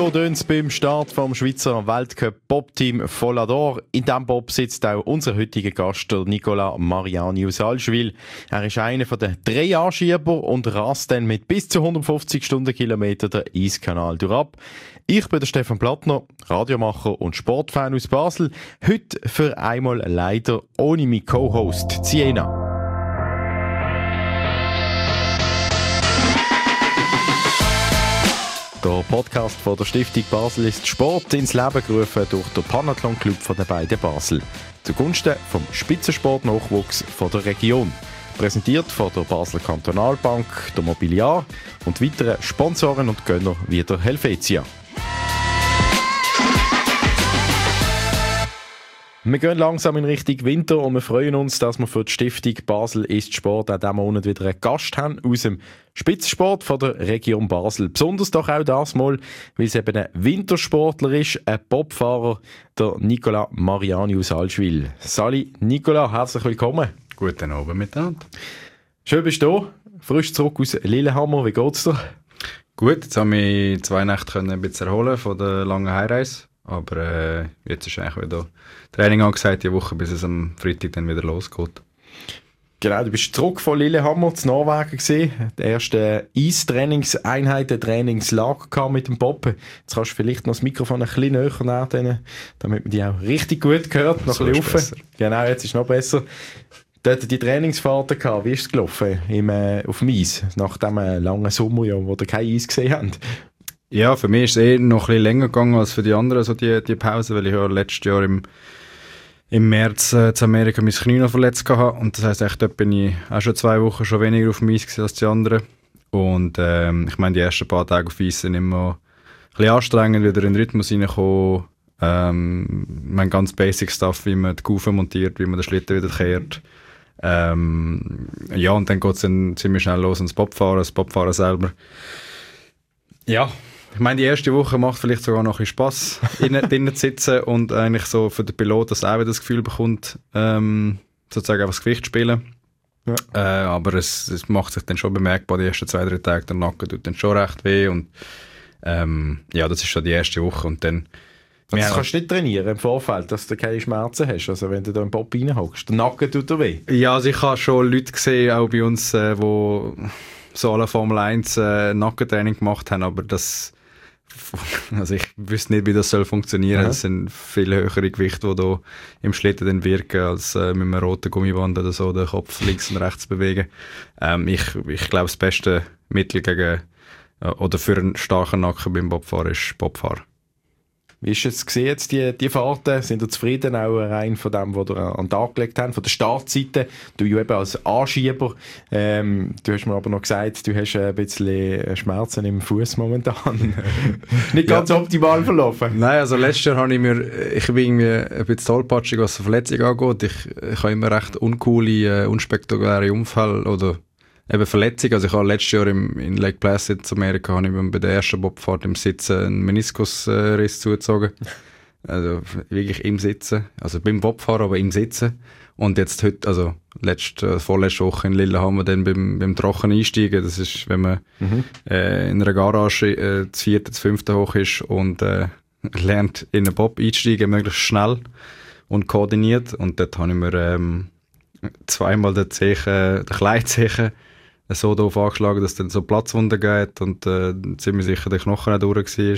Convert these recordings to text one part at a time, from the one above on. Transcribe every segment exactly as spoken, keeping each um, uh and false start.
So tönt es beim Start vom Schweizer Weltcup-Bob-Team Volador. In diesem Bob sitzt auch unser heutiger Gast, der Nicolas Mariani aus Allschwil. Er ist einer der drei Anschieber und rast dann mit bis zu hundertfünfzig Stundenkilometer den Eiskanal durchab. Ich bin der Stefan Plattner, Radiomacher und Sportfan aus Basel. Heute für einmal leider ohne meinen Co-Host Siena. Der Podcast von der Stiftung Basel ist Sport ins Leben gerufen durch den Panathlon Club von den beiden Basel. Zugunsten vom Spitzensportnachwuchs von der Region. Präsentiert von der Basler Kantonalbank, der Mobiliar und weiteren Sponsoren und Gönner wie der Helvetia. Wir gehen langsam in Richtung Winter und wir freuen uns, dass wir für die Stiftung Basel ist Sport auch diesen Monat wieder einen Gast haben aus dem Spitzensport von der Region Basel. Besonders doch auch das Mal, weil es eben ein Wintersportler ist, ein Bobfahrer, der Nicolas Mariani aus Allschwil. Sali, Nicolas, herzlich willkommen. Guten Abend miteinander. Schön bist du da, frisch zurück aus Lillehammer. Wie geht's dir? Gut, jetzt habe ich mich zwei Nächte ein bisschen erholen von der langen Heimreise. Aber äh, jetzt ist eigentlich wieder Training angesagt, die Woche, bis es am Freitag dann wieder losgeht. Genau, du bist zurück von Lillehammer zu Norwegen gesehen. Die erste Eistrainingseinheit, ein Trainingslager mit dem Bob. Jetzt kannst du vielleicht noch das Mikrofon ein bisschen näher nehmen, damit man die auch richtig gut hört. Noch so ein bisschen rauf. Genau, jetzt ist es noch besser. Dort die Trainingsfahrten gehabt. Wie ist es gelaufen im, äh, auf dem Eis, nach dem äh, langen Sommerjahr, wo ihr kein Eis gesehen habt? Ja, für mich ist es eh noch ein bisschen länger gegangen als für die anderen, so die, die Pause, weil ich ja letztes Jahr im, im März äh, zu Amerika mein Knie noch verletzt hatte. Und das heisst, echt, dort bin ich auch schon zwei Wochen schon weniger auf dem Eis gewesen als die anderen. Und ähm, ich meine, die ersten paar Tage auf Eis sind immer ein bisschen anstrengend, wieder in den Rhythmus reinkommen. Ähm, mein ganz basic Stuff, wie man die Kufe montiert, wie man den Schlitten wieder kehrt. Ähm, ja, und dann geht es dann ziemlich schnell los ins Bobfahren, das Bobfahren selber. Ja, ich meine, die erste Woche macht vielleicht sogar noch ein bisschen Spass, innen, drinnen zu sitzen und eigentlich so für den Pilot, dass er auch wieder das Gefühl bekommt, ähm, sozusagen einfach das Gewicht zu spielen. Ja. Äh, aber es, es macht sich dann schon bemerkbar, die ersten zwei, drei Tage, der Nacken tut dann schon recht weh und ähm, ja, das ist schon die erste Woche und dann... Das ja, kannst du nicht trainieren im Vorfeld, dass du keine Schmerzen hast, also wenn du da im Bob reinhockst. Der Nacken tut dir weh. Ja, also ich habe schon Leute gesehen, auch bei uns, äh, wo so alle Formel eins äh, Nackentraining gemacht haben, aber das... Also ich wüsste nicht, wie das soll funktionieren. Ja. Das sind viel höhere Gewichte, die hier im Schlitten dann wirken, als äh, mit einem roten Gummiband oder so den Kopf links und rechts bewegen. Ähm, ich ich glaube, das beste Mittel gegen äh, oder für einen starken Nacken beim Bobfahren ist Bobfahren. Wie ist es gesehen, jetzt die, die Fahrten? Sind ihr zufrieden auch rein von dem, was ihr an den Tag gelegt habt, von der Startseite? Du eben als Anschieber, ähm, du hast mir aber noch gesagt, du hast ein bisschen Schmerzen im Fuß momentan. Nicht ganz ja. optimal verlaufen. Nein, also letztes Jahr habe ich mir, ich bin irgendwie ein bisschen tollpatschig, was die Verletzung angeht. Ich, ich habe immer recht uncoole, unspektakuläre Unfälle oder eben Verletzung. Also ich habe letztes Jahr im, in Lake Placid zu Amerika habe ich bei der ersten Bobfahrt im Sitzen einen Meniskusriss zugezogen. Also wirklich im Sitzen. Also beim Bobfahren, aber im Sitzen. Und jetzt heute, also letzte, vorletzte Woche in Lillehammer dann beim, beim Trocken einsteigen. Das ist, wenn man mhm. äh, in einer Garage äh, das vierte, das fünfte hoch ist und äh, lernt in einen Bob einsteigen, möglichst schnell und koordiniert. Und dort habe ich mir ähm, zweimal den Zechen, den Kleinzehen so doof angeschlagen, dass es dann so Platzwunden geht und äh, ziemlich sicher der Knochen auch durch war.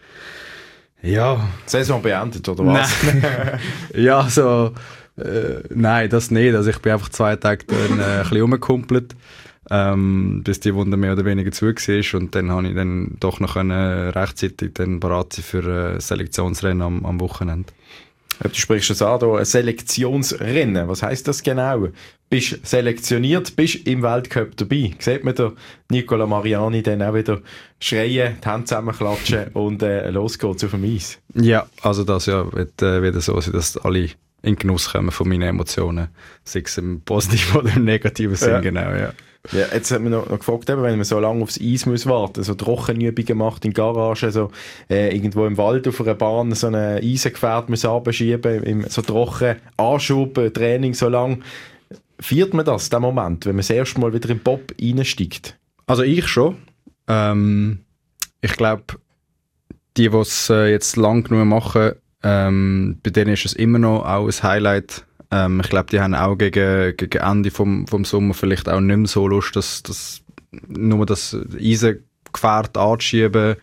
Ja. Saison beendet, oder was? Nein. ja, so, äh, nein, das nicht. Also ich bin einfach zwei Tage dann äh, ein bisschen rumgekumpelt, ähm, bis die Wunde mehr oder weniger zu war und dann habe ich dann doch noch können, rechtzeitig dann bereit sein für äh, Selektionsrennen am, am Wochenende. Du sprichst es an, hier, ein Selektionsrennen. Was heisst das genau? Bist selektioniert, bist im Weltcup dabei. Sieht man den Nicolas Mariani dann auch wieder schreien, die Hände zusammenklatschen und äh, los geht's auf dem Eis? Ja, also das ja wird äh, wieder so sein, dass alle in Genuss kommen von meinen Emotionen. Sei es im positiven oder im negativen Sinn, ja. Genau, ja. Ja, jetzt hat man noch, noch gefragt, eben, wenn man so lange aufs Eis muss warten, so Trockenübungen macht in Garagen, so äh, irgendwo im Wald auf einer Bahn so ein Eisengefährt muss abschieben, im, so trocken Anschub, Training so lang. Feiert man das, den Moment, wenn man das erste Mal wieder in den Bob reinsteigt? Also ich schon. Ähm, ich glaube, die, die es äh, jetzt lang genug machen, ähm, bei denen ist es immer noch auch ein Highlight. Ähm, ich glaube, die haben auch gegen, gegen Ende vom, vom Sommer vielleicht auch nicht mehr so Lust, dass, dass nur das Eisengefährt anzuschieben.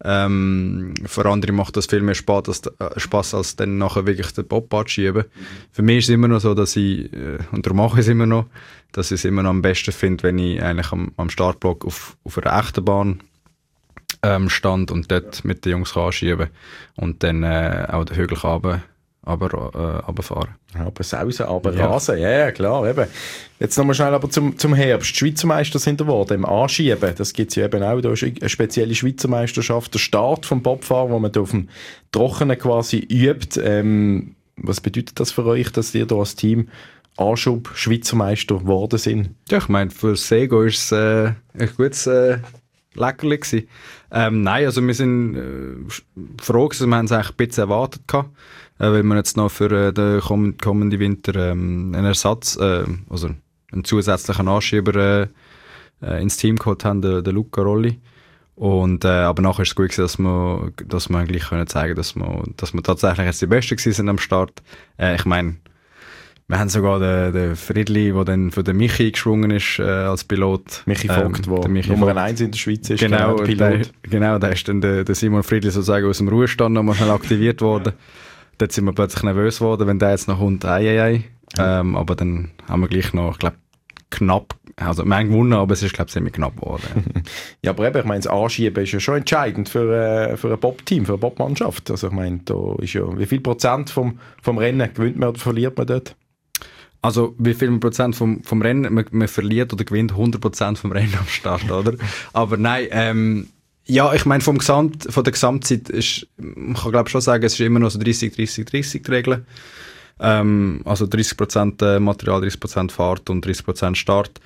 Ähm, für andere macht das viel mehr Spaß als, äh, Spaß, als dann nachher wirklich den Bob anzuschieben. Mhm. Für mich ist es immer noch so, dass ich, äh, und darum mache ich es immer noch, dass ich es immer noch am besten finde, wenn ich eigentlich am, am Startblock auf, auf einer echten Bahn ähm, stand und dort mit den Jungs anschieben und dann äh, auch den Hügel runter, runter, äh, runterfahren. Aber sausen, aber ja. rasen, ja, ja, klar, eben. Jetzt nochmal schnell aber zum, zum Herbst. Die Schweizer Meister sind geworden, im Anschieben. Das gibt es ja eben auch, da ist eine spezielle Schweizer Meisterschaft, der Start vom Bobfahren, wo man da auf dem Trockenen quasi übt. Ähm, was bedeutet das für euch, dass ihr da als Team Anschub Schweizer Meister geworden sind? Ja, ich meine, für Sego ist es äh, ein gutes äh, Leckerli gewesen. Ähm, nein, also wir sind äh, froh gewesen, wir haben es eigentlich ein bisschen erwartet gehabt, äh, weil wir jetzt noch für äh, den komm- kommenden Winter ähm, einen Ersatz, äh, also einen zusätzlichen Anschieber äh, äh, ins Team geholt haben, den, den Luca Rolli. Und, äh, aber nachher ist es gut gewesen, dass wir, dass wir eigentlich können zeigen, dass wir, dass wir tatsächlich jetzt die Besten gewesen sind am Start. Äh, ich meine, wir haben sogar den, den Friedli, der dann für den Michi eingeschwungen ist äh, als Pilot. Michi Vogt, ähm, der Nummer eins in der Schweiz ist. Genau, der Pilot. Der, genau, da ist dann der, der Simon Friedli sozusagen aus dem Ruhestand nochmal aktiviert worden. Dort sind wir plötzlich nervös geworden, wenn der jetzt noch kommt, ei, ei, ei. Ja. Ähm, aber dann haben wir gleich noch, ich glaube, knapp, also wir haben gewonnen, aber es ist, glaube ich, ziemlich knapp geworden. Ja, aber eben, ich meine, das Anschieben ist ja schon entscheidend für, äh, für ein Bob-Team, für eine Bob-Mannschaft. Also ich meine, da ist ja, wie viel Prozent vom, vom Rennen gewinnt man oder verliert man dort? Also wie viel Prozent vom, vom Rennen, man, man verliert oder gewinnt hundert Prozent vom Rennen am Start, oder? Aber nein, ähm, ja, ich meine, vom Gesamt, von der Gesamtzeit ist, man kann glaube schon sagen, es ist immer noch so dreißig dreißig dreißig die Regel. Ähm, also dreißig Prozent Material, dreißig Prozent Fahrt und dreißig Prozent Start.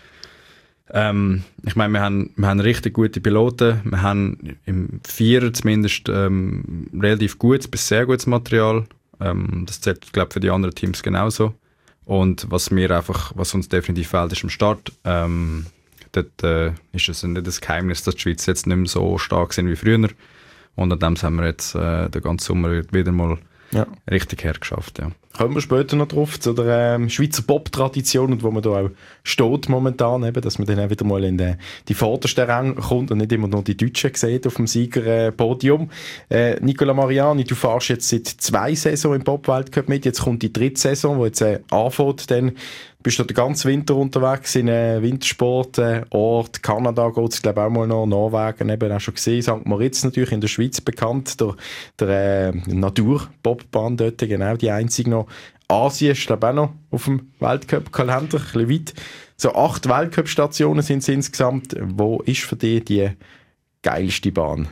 Ähm, ich meine, wir haben, wir haben richtig gute Piloten, wir haben im Vierer zumindest ähm, relativ gutes bis sehr gutes Material. Ähm, das zählt, glaube ich, für die anderen Teams genauso. Und was mir einfach, was uns definitiv fehlt, ist am Start. Ähm, dort äh, ist es nicht das Geheimnis, dass die Schweiz jetzt nicht mehr so stark sind wie früher. Und an dem haben wir jetzt äh, den ganzen Sommer wieder mal ja. richtig hergeschafft. Ja. Kommen wir später noch drauf zu der ähm, Schweizer Pop-Tradition und wo man da auch steht momentan, eben, dass man dann auch wieder mal in die, die vordersten Ränge kommt und nicht immer nur die Deutschen sieht auf dem Siegerpodium. Äh, Nicola Mariani, du fährst jetzt seit zwei Saisons im Pop-Weltcup mit, jetzt kommt die dritte Saison, die jetzt äh, anfängt, dann bist du den ganzen Winter unterwegs in äh, Wintersportort. Äh, Kanada geht es, glaube ich, auch mal noch. Norwegen eben auch schon gesehen. Sankt Moritz natürlich in der Schweiz bekannt. Der, der äh, Naturbobbahn dort, genau die einzige noch. Asien ist, glaube ich, auch noch auf dem Weltcup-Kalender, ein bisschen weit. So acht Weltcup-Stationen sind es insgesamt. Wo ist für dich die geilste Bahn?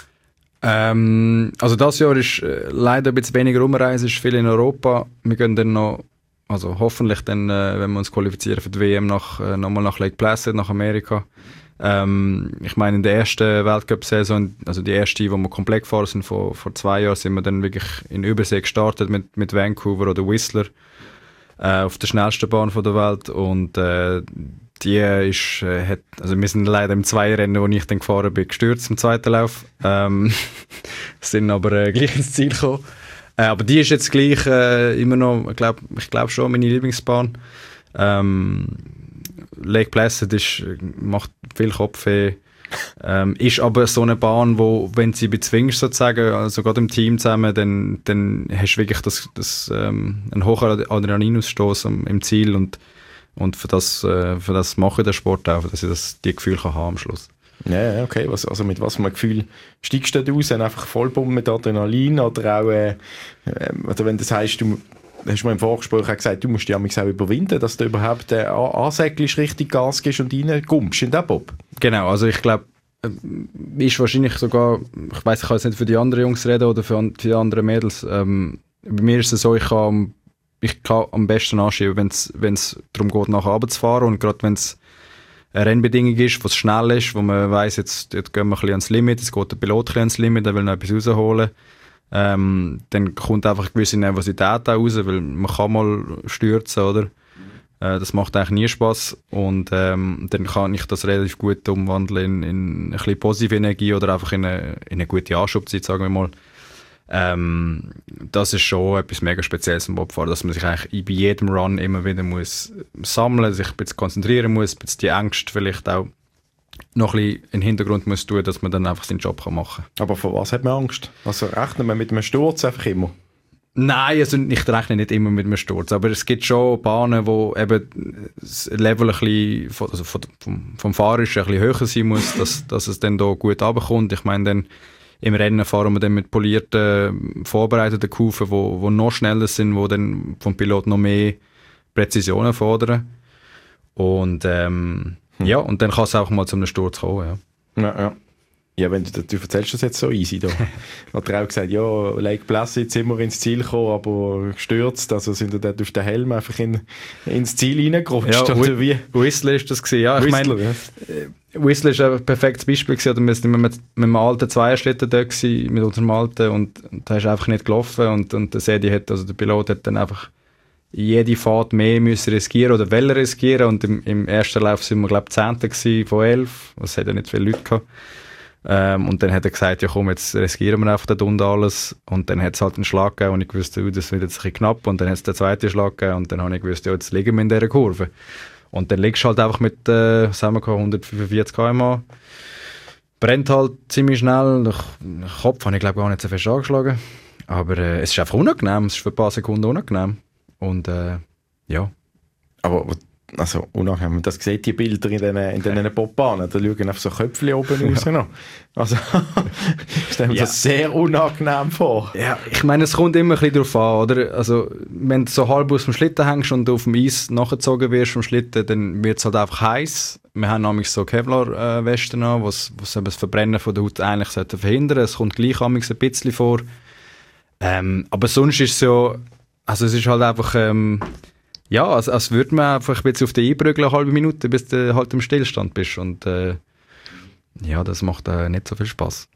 Ähm, also das Jahr ist äh, leider ein bisschen weniger Umreise, ist viel in Europa. Wir gehen dann noch Also hoffentlich dann, äh, wenn wir uns qualifizieren für die W M, nach, äh, nochmal nach Lake Placid, nach Amerika. Ähm, ich meine, in der ersten Weltcup-Saison, also die erste, wo wir komplett gefahren sind, vor, vor zwei Jahren, sind wir dann wirklich in Übersee gestartet mit, mit Vancouver oder Whistler äh, auf der schnellsten Bahn von der Welt. Und äh, die ist, äh, hat, also wir sind leider im Zweierrennen, wo ich dann gefahren bin, gestürzt im zweiten Lauf. Ähm, sind aber äh, gleich ins Ziel gekommen. Äh, aber die ist jetzt gleich äh, immer noch, ich glaube ich glaub schon, meine Lieblingsbahn. Ähm, Lake Placid ist, macht viel Kopfweh. Ähm, ist aber so eine Bahn, wo, wenn du sie bezwingst sozusagen, also gerade im Team zusammen, dann, dann hast du wirklich das, das, ähm, einen hohen Adrenalinausstoß im Ziel und, und für das, äh, für das mache ich den Sport auch, dass ich das, die Gefühle kann haben am Schluss. Ja, okay. Was, also mit was für einem Gefühl steigst du da raus? Einfach Vollpumpen mit Adrenalin oder auch, äh, äh, oder wenn das heisst, du hast mir im Vorgespräch auch gesagt, du musst dich auch überwinden, dass du überhaupt äh, ansäckelst, richtig Gas gibst und reinkommst in den Bob. Genau, also ich glaube, äh, ist wahrscheinlich sogar, ich weiss, ich kann jetzt nicht für die anderen Jungs reden oder für, für die anderen Mädels, ähm, bei mir ist es so, ich kann, ich kann am besten anschieben, wenn es darum geht, nachher runterzufahren und gerade wenn es eine Rennbedingung ist, wo es schnell ist, wo man weiss, jetzt, jetzt gehen wir ein bisschen ans Limit, jetzt geht der Pilot ein bisschen ans Limit, der will noch etwas rausholen. Ähm, dann kommt einfach eine gewisse Nervosität auch raus, weil man kann mal stürzen, oder? Äh, das macht eigentlich nie Spass und ähm, dann kann ich das relativ gut umwandeln in, in ein bisschen positive Energie oder einfach in eine, in eine gute Anschubzeit, sagen wir mal. Ähm, das ist schon etwas mega Spezielles im Bobfahren, dass man sich eigentlich bei jedem Run immer wieder muss sammeln, sich ein bisschen konzentrieren muss, ein bisschen die Ängste vielleicht auch noch ein bisschen in den Hintergrund muss tun, dass man dann einfach seinen Job machen kann. Aber vor was hat man Angst? Also rechnet man mit einem Sturz einfach immer? Nein, also ich rechne nicht immer mit einem Sturz, aber es gibt schon Bahnen, wo eben das Level ein bisschen, also vom, vom Fahrerischen ein bisschen höher sein muss, dass, dass es dann da gut runterkommt. Ich meine, dann im Rennen fahren wir dann mit polierten, vorbereiteten Kufen, wo, wo noch schneller sind, wo dann vom Pilot noch mehr Präzision fordern. Und ähm, hm. ja, und dann kann es auch mal zu einem Sturz kommen, ja. Ja, ja. Ja, wenn du, du erzählst das jetzt so easy da. Hat er auch gesagt, ja, Lake Placid sind wir ins Ziel gekommen, aber gestürzt, also sind wir dort auf den Helm einfach in, ins Ziel reingerutscht, ja, oder wie? Whistler ist das gewesen, ja. Ich Whistler, meine, ja. Whistler ist ein perfektes Beispiel gewesen, oder wir sind mit, mit einem alten Zweierschlitten da gewesen, mit unserem alten, und, und da ist einfach nicht gelaufen, und, und der Sedi hat, also der Pilot hat dann einfach jede Fahrt mehr müssen riskieren oder wollen riskieren, und im, im ersten Lauf sind wir, glaube ich, Zehnte gewesen von elf, das hat ja nicht viele Leute gehabt. Ähm, und dann hat er gesagt, ja komm, jetzt riskieren wir einfach den alles. Und dann hat es halt einen Schlag gegeben und ich wusste, oh, das wird jetzt ein bisschen knapp. Und dann hat es den zweiten Schlag gegeben und dann habe ich gewusst, ja, jetzt liegen wir in dieser Kurve. Und dann liegst du halt einfach mit, äh, was haben wir gehabt, hundertfünfundvierzig Kilometer pro Stunde. Brennt halt ziemlich schnell. Den Kopf habe ich, glaube ich, gar nicht so fest angeschlagen. Aber äh, es ist einfach unangenehm. Es ist für ein paar Sekunden unangenehm. Und äh, ja. Aber also unangenehm, wenn man das sieht, die Bilder in diesen in den Bobbahnen, da schauen einfach so Köpfchen oben raus. Ja. Also ich stelle mir ja. das sehr unangenehm vor. Ja, ich meine, es kommt immer ein bisschen darauf an, oder? Also wenn du so halb aus dem Schlitten hängst und auf dem Eis nachgezogen wirst vom Schlitten, dann wird es halt einfach heiß. Wir haben nämlich so Kevlar-Westen an, was das Verbrennen von der Haut eigentlich sollte verhindern. Es kommt gleich ein bisschen vor. Ähm, aber sonst ist es so, also es ist halt einfach ähm, ja, als, als würde man einfach ein bisschen auf den einprügeln, eine halbe Minute, bis du halt im Stillstand bist. Und äh, ja, das macht äh, nicht so viel Spass.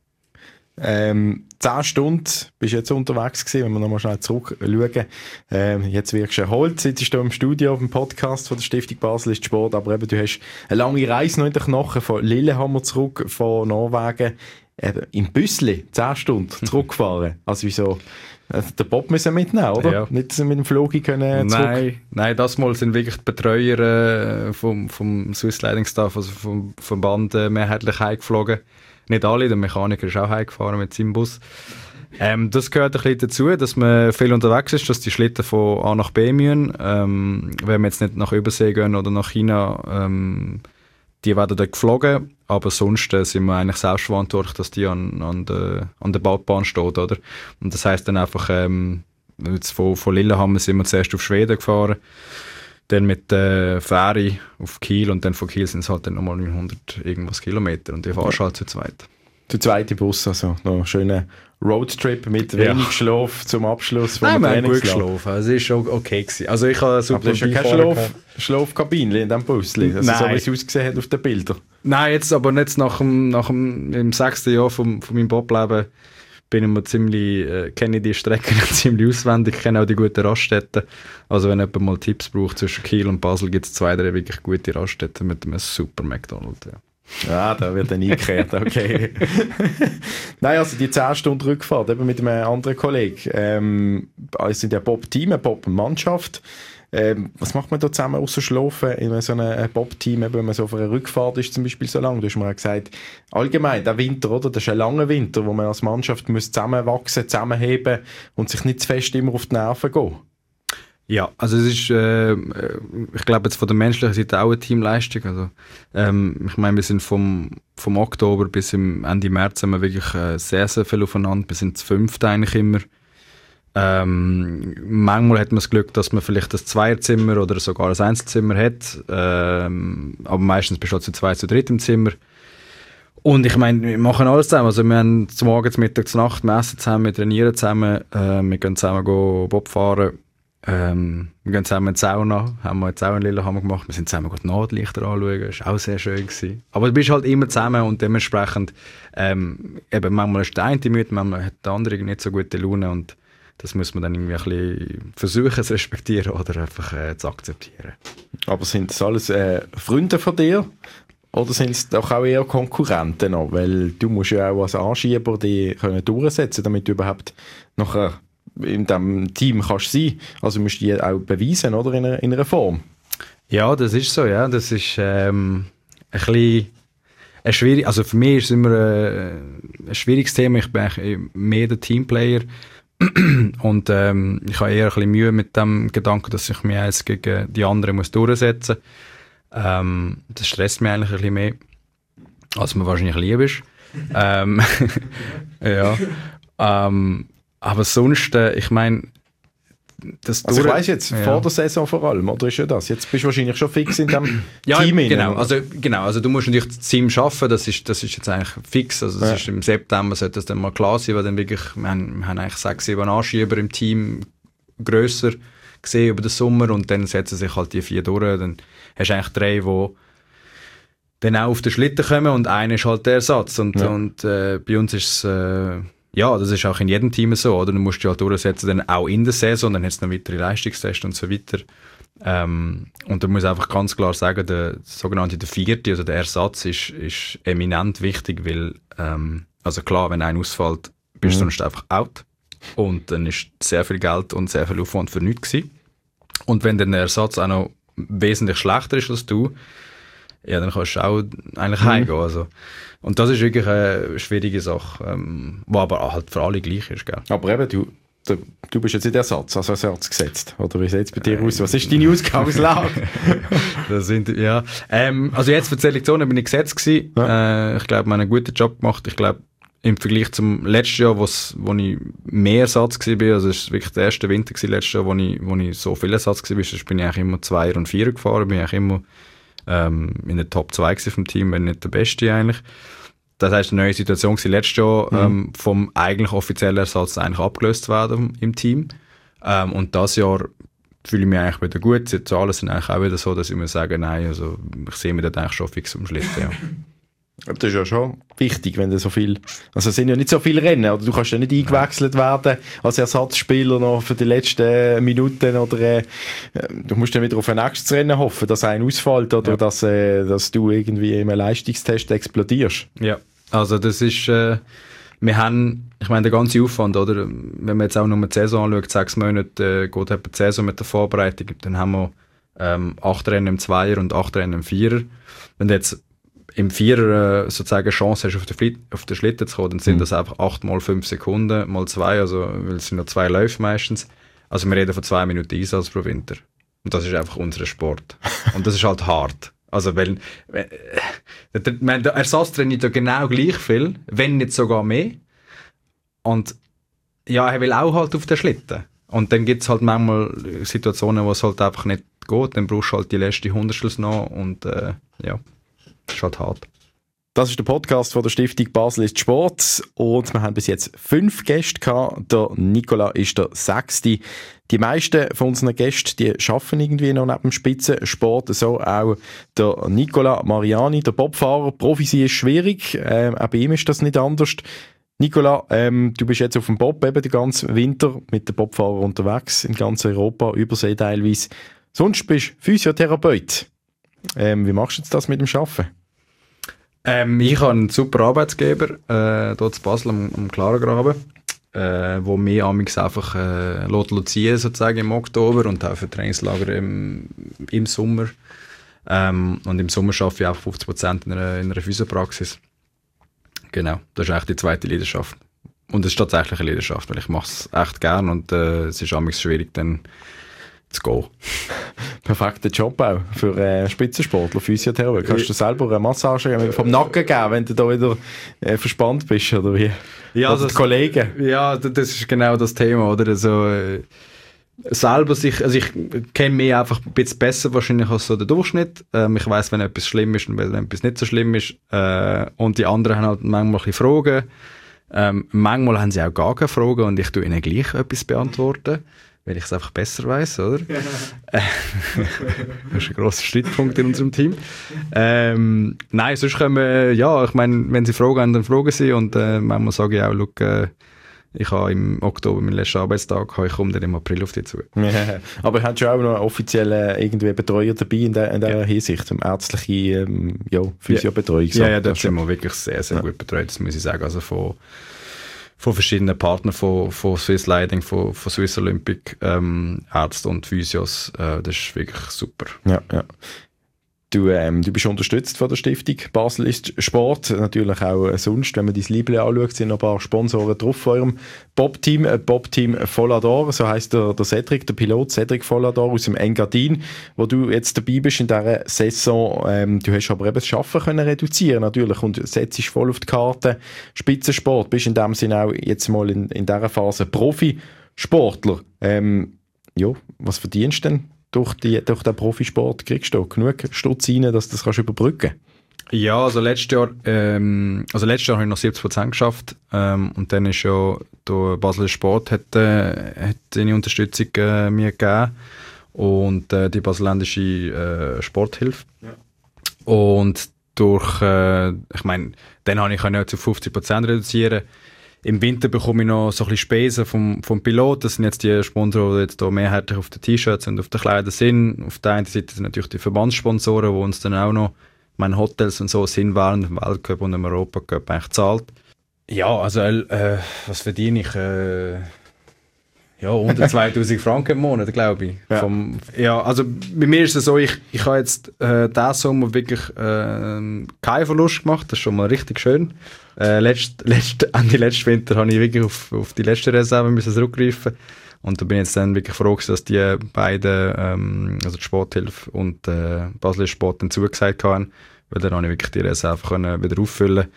Ähm, zehn Stunden bist du jetzt unterwegs gewesen, wenn wir nochmal schnell zurückschauen. Ähm, jetzt wirkst du erholt, sitzt du im Studio, auf dem Podcast von der Stiftung Basel ist Sport, aber eben, du hast eine lange Reise noch in den Knochen, von Lillehammer zurück, von Norwegen, eben im Büssli, zehn Stunden zurückgefahren. Also wieso? Also den Bob müssen wir mitnehmen, oder? Ja. Nicht mit dem Flug können zurück. Nein, nein, das Mal sind wirklich die Betreuer äh, vom, vom Swiss Sliding Staff, also vom, vom Band, äh, mehrheitlich heimgeflogen. Nicht alle, der Mechaniker ist auch heimgefahren mit seinem Bus. Ähm, das gehört ein bisschen dazu, dass man viel unterwegs ist, dass die Schlitten von A nach B müssen. Ähm, wenn wir jetzt nicht nach Übersee gehen oder nach China, ähm, die werden dort geflogen, aber sonst äh, sind wir eigentlich selbst verantwortlich, dass die an, an der, an der Baldbahn steht, oder? Und das heisst dann einfach, ähm, jetzt von, von Lillehammer sind wir zuerst auf Schweden gefahren, dann mit der äh, Fähre auf Kiel und dann von Kiel sind es halt dann nochmal neunhundert irgendwas Kilometer und die fahrst halt zu zweit. Der zweite Bus, also noch einen schönen Roadtrip mit ja. wenig Schlaf zum Abschluss von Nein, der wir haben gut geschlafen, also es war okay gewesen. Also ich habe super. Aber das ist ja keine Schlaf, Schlafkabine in diesem Bus, also so wie es ausgesehen hat auf den Bildern. Nein, jetzt aber nicht nach dem, nach dem im sechsten Jahr von, von meinem Bobleben bin ich mir ziemlich, äh, kenne ich die Strecken ziemlich auswendig, kenne auch die guten Raststätten. Also wenn jemand mal Tipps braucht, zwischen Kiel und Basel gibt es zwei, drei wirklich gute Raststätten mit einem super McDonald's. Ja. Ja, da wird dann eingekehrt, okay. Nein, also die zehn Stunden Rückfahrt eben mit einem anderen Kollegen. Ähm, es sind ja Bob-Team, eine Bob-Mannschaft. Ähm, was macht man da zusammen außer Schlafen in so einem Bob-Team, wenn man so auf einer Rückfahrt ist, zum Beispiel so lange? Du hast mir auch gesagt, allgemein, der Winter, oder? Das ist ein langer Winter, wo man als Mannschaft muss zusammenwachsen, zusammenheben und sich nicht zu fest immer auf die Nerven gehen. Ja, also es ist, äh, ich glaube jetzt von der menschlichen Seite auch eine Teamleistung. Also, ähm, ich meine, wir sind vom, vom Oktober bis im Ende März haben wir wirklich äh, sehr, sehr viel aufeinander. Wir sind zu fünft eigentlich immer. Ähm, manchmal hat man das Glück, dass man vielleicht ein Zweierzimmer oder sogar ein Einzelzimmer hat. Ähm, aber meistens bist du zu zweit, zu dritt im Zimmer. Und ich meine, wir machen alles zusammen. Also wir haben zum Morgen, zum Mittag, zur Nacht, wir essen zusammen, wir trainieren zusammen, äh, wir gehen zusammen go Bob fahren. Ähm, wir gehen zusammen in die Sauna, haben wir jetzt auch in Lillehammer gemacht. Wir sind zusammen die Nordlichter anschauen, das war auch sehr schön gewesen. Aber du bist halt immer zusammen und dementsprechend, ähm, eben manchmal ist der eine müde, manchmal hat der andere nicht so gute Laune und das muss man dann irgendwie ein bisschen versuchen zu respektieren oder einfach äh, zu akzeptieren. Aber sind das alles äh, Freunde von dir? Oder sind es doch auch eher Konkurrenten noch? Weil du musst ja auch als Anschieber die können durchsetzen, damit du überhaupt nachher in diesem Team kannst sein. Also musst du die auch beweisen, oder? In einer, in einer Form. Ja, das ist so, ja. Das ist ähm, ein bisschen ein schwierig, also für mich ist es immer äh, ein schwieriges Thema. Ich bin eigentlich mehr der Teamplayer und ähm, ich habe eher ein bisschen Mühe mit dem Gedanken, dass ich mich jetzt gegen die anderen muss durchsetzen muss. Ähm, das stresst mich eigentlich ein bisschen mehr, als mir wahrscheinlich lieb ist. ähm, ja. ähm, aber sonst, äh, ich meine, das also ich weiss jetzt, ja. Vor der Saison vor allem, oder ist ja das? Jetzt bist du wahrscheinlich schon fix in dem ja, Team. Genau, also, genau, also du musst natürlich das Team schaffen, das ist, das ist jetzt eigentlich fix, also das ja. ist im September sollte das dann mal klar sein, weil dann wirklich, wir haben, wir haben eigentlich sechs, sieben Anschieber im Team grösser gesehen über den Sommer und dann setzen sich halt die vier durch, dann hast du eigentlich drei, die dann auch auf den Schlitten kommen und einer ist halt der Ersatz und, ja. und äh, bei uns ist es äh, ja, das ist auch in jedem Team so, oder? Du musst dich halt durchsetzen, dann auch in der Saison, dann hat es noch weitere Leistungstests und so weiter. Ähm, und da muss ich einfach ganz klar sagen, der sogenannte der Vierte, also der Ersatz, ist, ist eminent wichtig, weil, ähm, also klar, wenn einer ausfällt, bist du mhm. sonst einfach out. Und dann ist sehr viel Geld und sehr viel Aufwand für nichts gewesen. Und wenn dann der Ersatz auch noch wesentlich schlechter ist als du, ja, dann kannst du auch eigentlich mhm. heimgehen. Also. Und das ist wirklich eine schwierige Sache, ähm, die aber halt für alle gleich ist. Gell? Aber eben, du, du, du bist jetzt in den Ersatz, als Ersatz gesetzt. Oder wie sieht es bei dir aus? Was ist deine Ausgangslage? das sind, ja. ähm, also jetzt für die Selektion bin ich gesetzt gewesen. Ja. Äh, ich glaube, wir haben einen guten Job gemacht. Ich glaube, im Vergleich zum letzten Jahr, wo ich mehr Ersatz war, also es war wirklich der erste Winter gewesen, letztes Jahr, wo ich, wo ich so viel Ersatz war, sonst bin ich eigentlich immer Zweier und Vierer gefahren, bin ich immer ähm, in der Top zwei vom Team, wenn nicht der Beste eigentlich. Das heisst, eine neue Situation war letztes Jahr, mhm. ähm, vom eigentlich offiziellen Ersatz eigentlich abgelöst werden im Team. Ähm, und dieses Jahr fühle ich mich eigentlich wieder gut. Die Zahlen sind eigentlich auch wieder so, dass ich mir sage, nein, also ich sehe mich dort eigentlich schon fix am Schlitten, ja. Aber das ist ja schon wichtig, wenn du so viel, also es sind ja nicht so viele Rennen, oder du kannst ja nicht eingewechselt werden als Ersatzspieler noch für die letzten Minuten oder äh, du musst dann wieder auf ein nächstes Rennen hoffen, dass einer ausfällt oder ja. dass, äh, dass du irgendwie im Leistungstest explodierst. Ja, also das ist, äh, wir haben, ich meine, der ganze Aufwand, oder, wenn man jetzt auch nur die Saison anschaut, sechs Monate äh, geht etwa die Saison mit der Vorbereitung, dann haben wir ähm, acht Rennen im Zweier und acht Rennen im Vierer. Wenn du jetzt im Vierer äh, sozusagen eine Chance hast, auf den, Fli- auf den Schlitten zu kommen, dann sind mhm. das einfach acht mal fünf Sekunden, mal zwei, also, weil es sind noch zwei Läufe meistens. Also wir reden von zwei Minuten Einsatz pro Winter. Und das ist einfach unser Sport. Und das ist halt hart. Also, weil, äh, der, der Ersatz trainiert ja genau gleich viel, wenn nicht sogar mehr. Und ja, er will auch halt auf den Schlitten. Und dann gibt es halt manchmal Situationen, wo es halt einfach nicht geht. Dann brauchst du halt die letzte Hundertstel noch und äh, ja. Das ist halt hart. Das ist der Podcast von der Stiftung Basel ist Sport und wir haben bis jetzt fünf Gäste gehabt. Der Nicola ist der sechste. Die meisten von unseren Gästen, die arbeiten irgendwie noch neben dem Spitzensport. So auch der Nicola Mariani, der Bobfahrer. Profi sein ist schwierig, ähm, auch bei ihm ist das nicht anders. Nicola, ähm, du bist jetzt auf dem Bob eben den ganzen Winter mit den Bobfahrern unterwegs in ganz Europa, Übersee teilweise. Sonst bist du Physiotherapeut. Ähm, wie machst du jetzt das mit dem Arbeiten? Ähm, ich habe einen super Arbeitsgeber, äh, dort in Basel am, am Klarengraben, äh, wo mich amigs einfach äh, lässt ziehen, sozusagen im Oktober und auch für Trainingslager im, im Sommer. Ähm, und im Sommer arbeite ich auch fünfzig Prozent in einer, in einer Physiopraxis. Genau, das ist eigentlich die zweite Leidenschaft. Und es ist tatsächlich eine Leidenschaft, weil ich mache es echt gern und äh, es ist amigs schwierig, dann zu gehen. Perfekter Job auch für äh, Spitzensportler, Physiotherapeut. Kannst du selber eine Massage vom Nacken geben, wenn du da wieder äh, verspannt bist, oder wie? Ja, oder also die Kollegen? Ja, das ist genau das Thema, oder? Also, äh, selber sich, also ich kenne mich einfach ein bisschen besser wahrscheinlich als so der Durchschnitt. Ähm, ich weiss, wenn etwas schlimm ist und wenn etwas nicht so schlimm ist. Äh, und die anderen haben halt manchmal ein bisschen Fragen. Ähm, manchmal haben sie auch gar keine Fragen und ich tue ihnen gleich etwas beantworten, weil ich es einfach besser weiss, oder? das ist ein grosser Streitpunkt in unserem Team. Ähm, nein, sonst können wir, ja, ich meine, wenn sie Fragen haben, dann fragen sie und äh, manchmal sage ich auch, look, äh, ich habe im Oktober meinen letzten Arbeitstag, ich komme dann im April auf dich zu. Ja, aber hast du auch noch einen offiziellen irgendwie Betreuer dabei in der, in der ja. Hinsicht, um ärztliche ähm, ja, Physiobetreuung? Ja, ja, ja, dort sind wir wirklich sehr, sehr ja. gut betreut, das muss ich sagen. Also von, von verschiedenen Partnern, von, von Swiss Lighting, von, von Swiss Olympic, ähm, Ärzte und Physios, äh, das ist wirklich super. Ja, ja. Du, ähm, du bist unterstützt von der Stiftung Basel ist Sport. Natürlich auch äh, sonst, wenn man dein Liebling anschaut, sind noch ein paar Sponsoren drauf von eurem Bob-Team. Äh, Bob-Team Follador, so heisst der, der Cedric, der Pilot Cedric Follador aus dem Engadin, wo du jetzt dabei bist in dieser Saison. Ähm, du hast aber eben das Schaffen können reduzieren natürlich und setzt dich voll auf die Karte. Spitzensport, bist in dem Sinne auch jetzt mal in, in dieser Phase Profisportler. Ähm, ja, was verdienst du denn? Durch, die, durch den Profisport kriegst du genug Stutz rein, dass du das kannst überbrücken kannst? Ja, also letztes Jahr, ähm, also letztes Jahr habe ich noch siebzig Prozent geschafft ähm, und dann ist ja der Basler Sport hat, äh, hat eine Unterstützung äh, mir gegeben und äh, die baseländische äh, Sporthilfe. Ja. Und durch, äh, ich meine, dann habe ich auch zu fünfzig Prozent reduzieren. Im Winter bekomme ich noch so ein bisschen Spesen vom, vom Pilot. Das sind jetzt die Sponsoren, die jetzt hier mehrheitlich auf den T-Shirts und auf den Kleidern sind. Auf der einen Seite sind natürlich die Verbandssponsoren, die uns dann auch noch, meine Hotels und so sind, während dem Weltcup und dem Europacup eigentlich zahlt. Ja, also äh, was verdiene ich? Äh, ja, unter zweitausend Franken im Monat, glaube ich. Ja. Vom, ja, also bei mir ist es so, ich, ich habe jetzt äh, diesen Sommer wirklich äh, keinen Verlust gemacht. Das ist schon mal richtig schön. Äh, letzt, letzt, an die letzten Winter habe ich wirklich auf, auf die letzte Reserve müssen zurückgreifen. Und da bin ich jetzt dann wirklich froh, dass die beiden, ähm, also die Sporthilfe und äh, Basel Sport, dann zugesagt haben, weil dann habe ich wirklich die Reserve können wieder auffüllen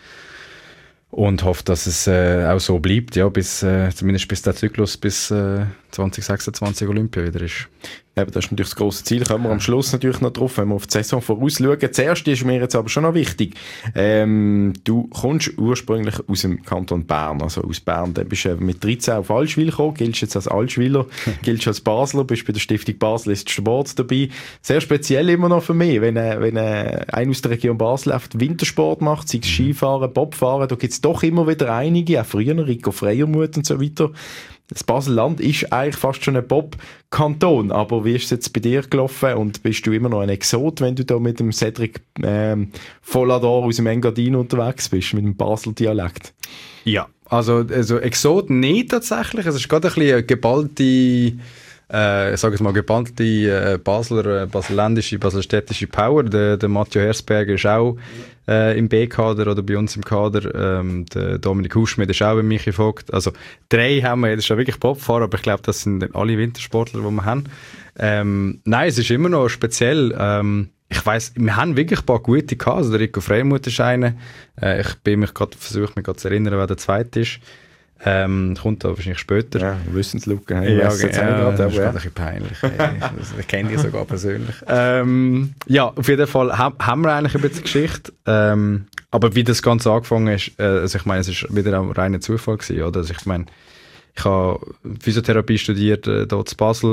und hoffe, dass es äh, auch so bleibt, ja, bis, äh, zumindest bis der Zyklus bis äh, zwanzig sechsundzwanzig Olympia wieder ist. Eben, das ist natürlich das grosse Ziel, kommen wir am Schluss natürlich noch drauf, wenn wir auf die Saison vorausschauen. Zuerst ist mir jetzt aber schon noch wichtig, ähm, du kommst ursprünglich aus dem Kanton Bern, also aus Bern, dann bist du mit dreizehn auf Allschwil gekommen, giltst jetzt als Allschwiler, giltst als Basler, bist bei der Stiftung Basel ist Sport dabei. Sehr speziell immer noch für mich, wenn, äh, wenn äh, einer aus der Region Basel einfach Wintersport macht, sei es Skifahren, Bobfahren, da gibt es doch immer wieder einige, auch früher, Rico Freiermuth und so weiter. Das Basel-Land ist eigentlich fast schon ein Bob-Kanton, aber wie ist es jetzt bei dir gelaufen und bist du immer noch ein Exot, wenn du da mit dem Cedric ähm, Follador aus dem Engadin unterwegs bist, mit dem Basel-Dialekt? Ja, also, also Exot nicht tatsächlich, es ist gerade ein bisschen eine geballte, äh, ich sage es mal, geballte äh, Basler, äh, baselländische, baselstädtische Power. Der, der Matthieu Hersberger ist auch äh, im B-Kader oder bei uns im Kader. Ähm, der Dominik Huschmidt ist auch bei mich gefolgt. Also drei haben wir, das ist ja wirklich Bobfahrer, aber ich glaube, das sind alle Wintersportler, die wir haben. Ähm, nein, es ist immer noch speziell. Ähm, ich weiss, wir haben wirklich ein paar gute gehabt. Also der Rico Freiermuth ist einer. Äh, ich bin mich gerade versucht, mich gerade zu erinnern, wer der zweite ist. Ähm, kommt da wahrscheinlich später. Ja, Wissenslücke. Ja, ja, ja, ja, das ist gerade ein bisschen peinlich. Ich kenne die sogar persönlich. Ähm, ja, auf jeden Fall ha- haben wir eigentlich ein bisschen Geschichte. Ähm, aber wie das Ganze angefangen ist, äh, also ich meine, es ist wieder ein reiner Zufall gewesen, oder? Also ich meine, ich habe Physiotherapie studiert, äh, dort in Basel.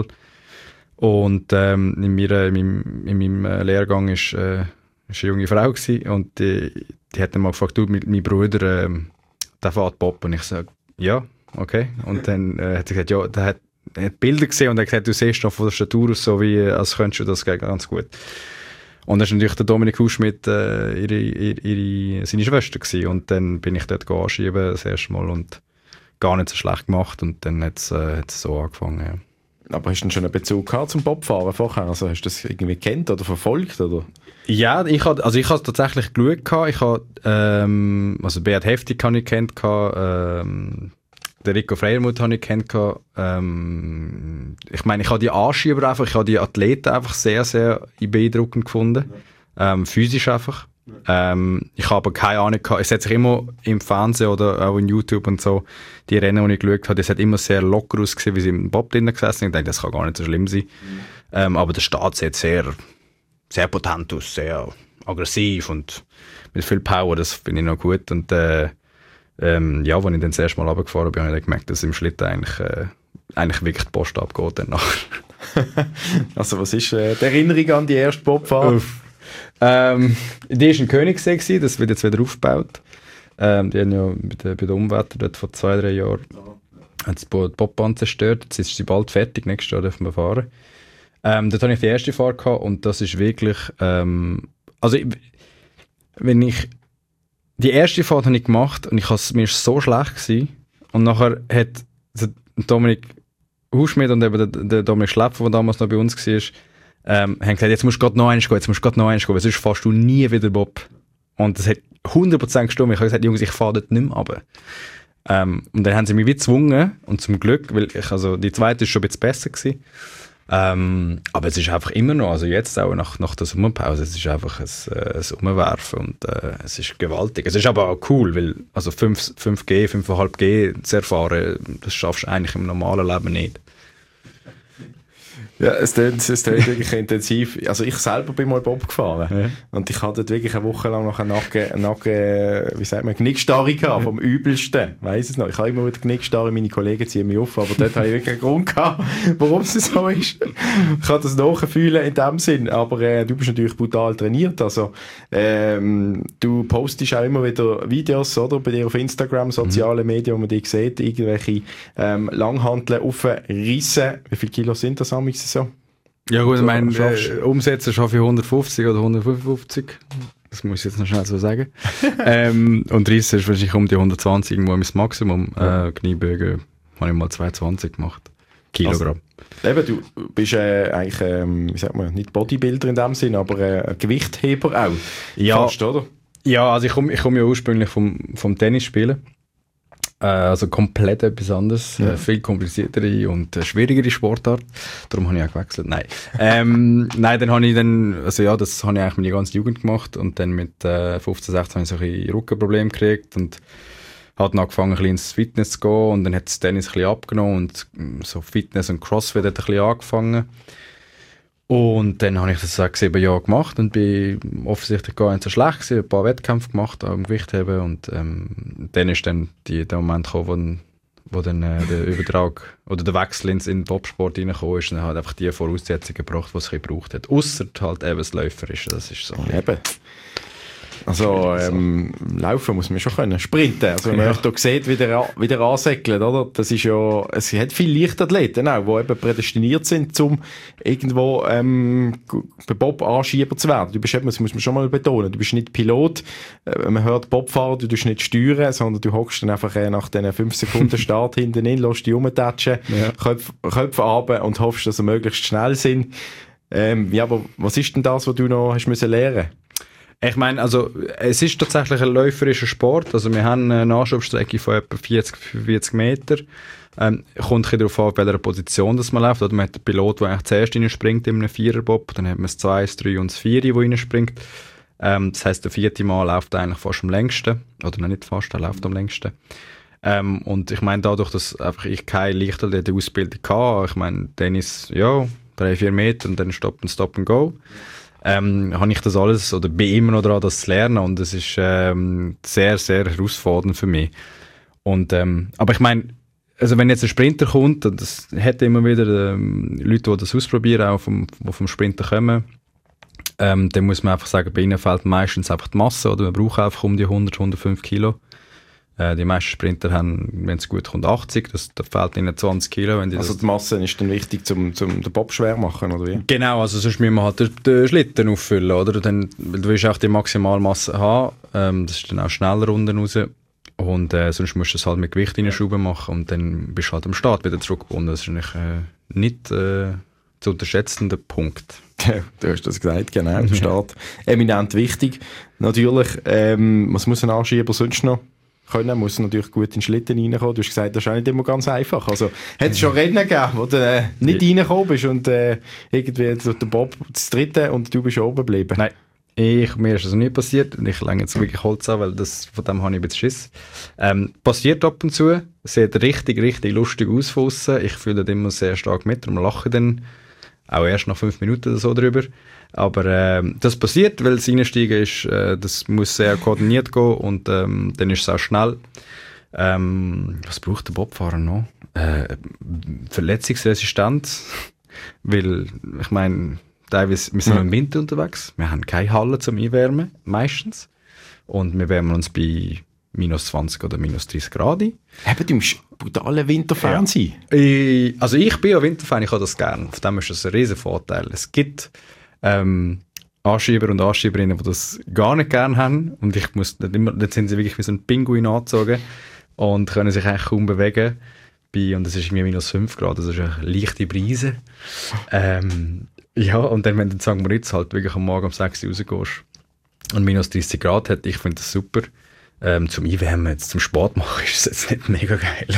Und ähm, in, mir, in meinem, in meinem Lehrgang ist, äh, ist eine junge Frau gewesen, und die, die hat dann mal gefragt, du, mein, mein Bruder, äh, der fährt Bob. Und ich sage, ja, okay. Und dann äh, hat sie gesagt, ja, der hat, der hat Bilder gesehen und er hat gesagt, du siehst noch von der Statur aus so, wie, als könntest du das ganz gut. Und das war natürlich der Dominik Huschmidt, äh, ihre, ihre, ihre, seine Schwester gewesen. Und dann bin ich dort anschieben das erste Mal und gar nicht so schlecht gemacht. Und dann hat es äh, so angefangen, ja. Aber hast du denn schon einen Bezug gehabt zum Bobfahren vorher? Also hast du das irgendwie gekannt oder verfolgt? Oder? Ja, ich habe also ich habe tatsächlich geschaut gehabt. Ich habe ähm, also Beat Heftig habe ich kennt gehabt, ähm, der Rico Freiermuth habe ich kennt gehabt. Ähm, ich meine, ich habe die Anschieber einfach, ich habe die Athleten einfach sehr sehr beeindruckend gefunden, ähm, physisch einfach. Ähm, ich habe aber keine Ahnung gehabt. Es hat sich immer im Fernsehen oder auch in YouTube und so, die Rennen, die ich geschaut habe, das hat immer sehr locker ausgesehen, wie sie im Bob drinnen gesessen sind. Ich denke, das kann gar nicht so schlimm sein. Mhm. Ähm, aber der Start sieht sehr, sehr potent aus, sehr aggressiv und mit viel Power. Das finde ich noch gut. Und äh, ähm, ja, als ich dann das erste Mal runtergefahren bin, habe ich gemerkt, dass im Schlitten eigentlich, äh, eigentlich wirklich die Post abgeht. Danach. Also was ist äh, die Erinnerung an die erste Bobfahrt? Ähm, die war ein Königssee, das wird jetzt wieder aufgebaut. Ähm, die haben ja bei den, bei den Umwetter dort vor zwei, drei Jahren hat die Bobbahn zerstört, jetzt ist sie bald fertig, nächstes Jahr dürfen wir fahren. Ähm, dort hatte ich die erste Fahrt gehabt und das ist wirklich, ähm, also ich, wenn ich, die erste Fahrt habe ich gemacht und ich has, mir ist so schlecht gewesen und nachher hat Dominik Huschmidt und eben der, der Dominik Schläpfer, der damals noch bei uns war, ähm, haben gesagt, jetzt musst du gerade noch eins gehen, jetzt musst du gerade noch eins gehen, weil sonst fährst du nie wieder Bob. Und das hat hundert Prozent gestimmt. Ich habe gesagt, Jungs, ich fahre dort nicht mehr runter. Ähm, und dann haben sie mich wie gezwungen und zum Glück, weil ich, also die zweite war schon ein bisschen besser gewesen. Ähm, aber es ist einfach immer noch, also jetzt auch nach, nach der Sommerpause, es ist einfach ein, ein Umwerfen und äh, es ist gewaltig. Es ist aber auch cool, weil also fünf G, fünf Komma fünf G zu erfahren, das schaffst du eigentlich im normalen Leben nicht. Ja, es klingt, es klingt wirklich intensiv. Also ich selber bin mal Bob gefahren. Ja. Und ich hatte wirklich eine Woche lang noch eine Nacken, Nacken, wie sagt man, Genickstarre gehabt, vom Übelsten. Weiss es noch. Ich habe immer wieder Genickstarre, meine Kollegen ziehen mich auf, aber dort habe ich wirklich einen Grund gehabt, warum es so ist. Ich kann das nachfühlen in dem Sinn, aber äh, du bist natürlich brutal trainiert. Also ähm, du postest auch immer wieder Videos, oder? Bei dir auf Instagram, soziale mhm. Medien, wo man dich sieht, irgendwelche ähm, Langhanteln aufrissen. Wie viele Kilo sind das amigs? So. Ja gut, ich meine, äh, Umsätze schaffe ich hundertfünfzig oder hundertfünfundfünfzig. Das muss ich jetzt noch schnell so sagen. ähm, und Rissen ist wahrscheinlich um die hundertzwanzig irgendwo mein Maximum. Ja. Äh, Kniebögen habe ich mal zweihundertzwanzig gemacht. Kilogramm. Also, eben, du bist äh, eigentlich, ähm, wie sagt man, nicht Bodybuilder in dem Sinn, aber äh, Gewichtheber auch. Ja, fast, oder? Ja, also ich komme ich komm ja ursprünglich vom, vom Tennisspielen. Also komplett etwas anderes, ja. äh, viel kompliziertere und äh, schwierigere Sportart. Darum habe ich auch gewechselt. Nein, ähm, nein, dann habe ich dann, also ja, das habe ich eigentlich meine ganze Jugend gemacht und dann mit äh, fünfzehn, sechzehn habe ich so ein bisschen Rückenprobleme gekriegt und habe dann angefangen, ein bisschen ins Fitness zu gehen und dann hat das Tennis ein bisschen abgenommen und so Fitness und Crossfit hat ein bisschen angefangen. Und dann habe ich das sechs, sieben Jahre gemacht und bin offensichtlich gar nicht so schlecht gewesen, ein paar Wettkämpfe gemacht, auch im Gewichtheben und ähm, dann ist dann die, der Moment gekommen, wo, wo dann äh, der Übertrag oder der Wechsel ins in den Bobsport reingekommen ist und dann hat einfach die Voraussetzungen gebracht, die es gebraucht hat. Ausser halt eben das Läuferische, das ist so. Eben. Also ähm, laufen muss man schon können, sprinten. Also wenn man ja. da sieht, wie der, wie der ansäckelt, oder? Das ist ja, es hat viele Leichtathleten auch, die eben prädestiniert sind, um irgendwo ähm, bei Bob Anschieber zu werden. Du bist eben, das muss man schon mal betonen, du bist nicht Pilot, äh, man hört Bobfahrer, du tust nicht steuern, sondern du hockst dann einfach äh, nach diesen fünf Sekunden Start hinten hin, lässt dich rumtatschen, ja. Köpfe, Köpfe runter und hoffst, dass sie möglichst schnell sind. Ähm, ja, aber was ist denn das, was du noch hast müssen lernen? Ich meine, also es ist tatsächlich ein läuferischer Sport. Also wir haben eine Anschubstrecke von etwa vierzig, fünfundvierzig Meter. Ähm, kommt ein darauf an, bei welcher Position das man läuft. Oder man hat den Pilot, der eigentlich zuerst reinspringt in einem Viererbob. Dann hat man das zwei, das drei und das vier, der reinspringt. Ähm, das heisst, der vierte Mal läuft eigentlich fast am längsten. Oder noch nicht fast, er läuft am längsten. Ähm, und ich meine, dadurch, dass einfach ich keine Leichtathletik-Ausbildung hatte, ich meine, Tennis, ja, drei, vier Meter und dann Stop and Stop and Go. Ähm, habe ich das alles oder bin immer noch dran, das zu lernen und es ist ähm, sehr, sehr herausfordernd für mich. Und, ähm, aber ich meine, also wenn jetzt ein Sprinter kommt, und das hat immer wieder ähm, Leute, die das ausprobieren, auch vom, die vom Sprinter kommen, ähm, dann muss man einfach sagen, bei ihnen fehlt meistens einfach die Masse oder man braucht einfach um die hundert, hundertfünf Kilo. Äh, die meisten Sprinter haben, wenn es gut kommt, achtzig, das, da fehlt ihnen zwanzig Kilo. Wenn die also die Masse ist dann wichtig, zum, zum den Bob schwer machen, oder wie? Genau, also sonst müssen wir halt den, den Schlitten auffüllen, oder? Dann, weil du willst auch die Maximalmasse haben, ähm, das ist dann auch schneller unten raus. Und äh, sonst musst du es halt mit Gewicht reinschrauben machen und dann bist du halt am Start wieder zurückgebunden. Das ist eigentlich äh, nicht äh, zu unterschätzender Punkt. Du hast das gesagt, genau, der Start. Eminent wichtig. Natürlich, ähm, was muss ein Anschieber sonst noch können, muss natürlich gut in den Schlitten reinkommen. Du hast gesagt, das ist auch nicht immer ganz einfach. Also, hat es schon Rennen gegeben, wo du äh, nicht ja. reingekommen bist und äh, irgendwie der Bob das dritte und du bist oben geblieben? Nein, ich, mir ist das nie passiert und ich lege jetzt wirklich Holz an, weil das, von dem habe ich ein bisschen Schiss. Ähm, passiert ab und zu, sieht richtig, richtig lustig aus von aussen. Ich fühle das immer sehr stark mit und lache dann auch erst nach fünf Minuten oder so drüber. Aber äh, das passiert, weil das Reinsteigen ist, äh, das muss sehr koordiniert gehen und ähm, dann ist es auch schnell. Ähm, was braucht der Bobfahrer noch? Äh, Verletzungsresistenz, weil ich meine, teilweise, wir sind ja. im Winter unterwegs, wir haben keine Halle zum Einwärmen, meistens. Und wir wärmen uns bei minus zwanzig oder minus dreißig Grad. Eben, du musst brutaler Winterfan ja. sein. Ich, also ich bin ein Winterfan, ich habe das gerne. Von dem ist das ein riesen Vorteil. Es gibt ähm, Anschieber und Anschieberinnen, die das gar nicht gerne haben. Und ich muss nicht immer, dann sind sie wirklich wie so ein Pinguin angezogen und können sich eigentlich kaum bewegen. Bei, und es ist mir minus fünf Grad, das ist eine leichte Brise. Ähm, ja, und dann, wenn du in Sankt Moritz halt wirklich am Morgen um sechs Uhr rausgehst und minus dreißig Grad hat, ich finde das super. Ähm, zum Einwärmen, jetzt zum Sport machen, ist es jetzt nicht mega geil.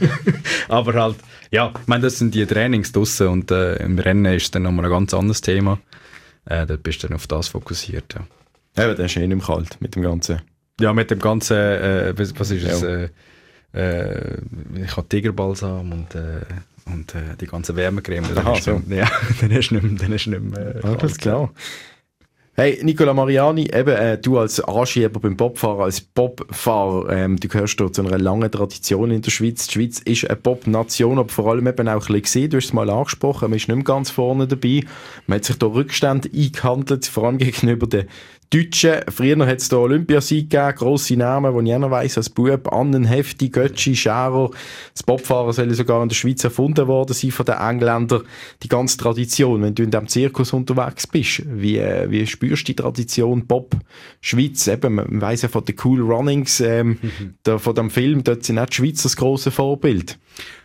Aber halt, ja, ich meine, das sind die Trainings draussen und äh, im Rennen ist dann nochmal ein ganz anderes Thema. Äh, dort bist du dann auf das fokussiert, ja. Eben, der ist eh nicht kalt mit dem Ganzen. Ja, mit dem ganzen, äh, was, was ist es, äh, äh, ich habe Tigerbalsam und, äh, und äh, die ganze Wärmecreme. Aha, so. Ja, dann ist es nicht mehr, dann ist nicht mehr äh, Alles klar. Hey, Nicola Mariani, eben, äh, du als Anschieber beim Bobfahrer, als Bobfahrer, ähm, du gehörst dort zu einer langen Tradition in der Schweiz. Die Schweiz ist eine Bob-Nation, aber vor allem eben auch ein bisschen gesehen, du hast es mal angesprochen, man ist nicht mehr ganz vorne dabei. Man hat sich da Rückstände eingehandelt, vor allem gegenüber den Deutschen. Früher hat es da Olympiasieg gegeben, grosse Namen, die ich auch noch weiss, als Bub, Annen, Hefti, Götzi, Scherer. Das Bobfahren soll sogar in der Schweiz erfunden worden sein von den Engländern. Die ganze Tradition, wenn du in diesem Zirkus unterwegs bist, wie, wie spürst du die Tradition Bob Schweiz? Eben, man weiss ja von den Cool Runnings, ähm, mhm. da, von dem Film, dort sind auch die Schweizer das grosse Vorbild.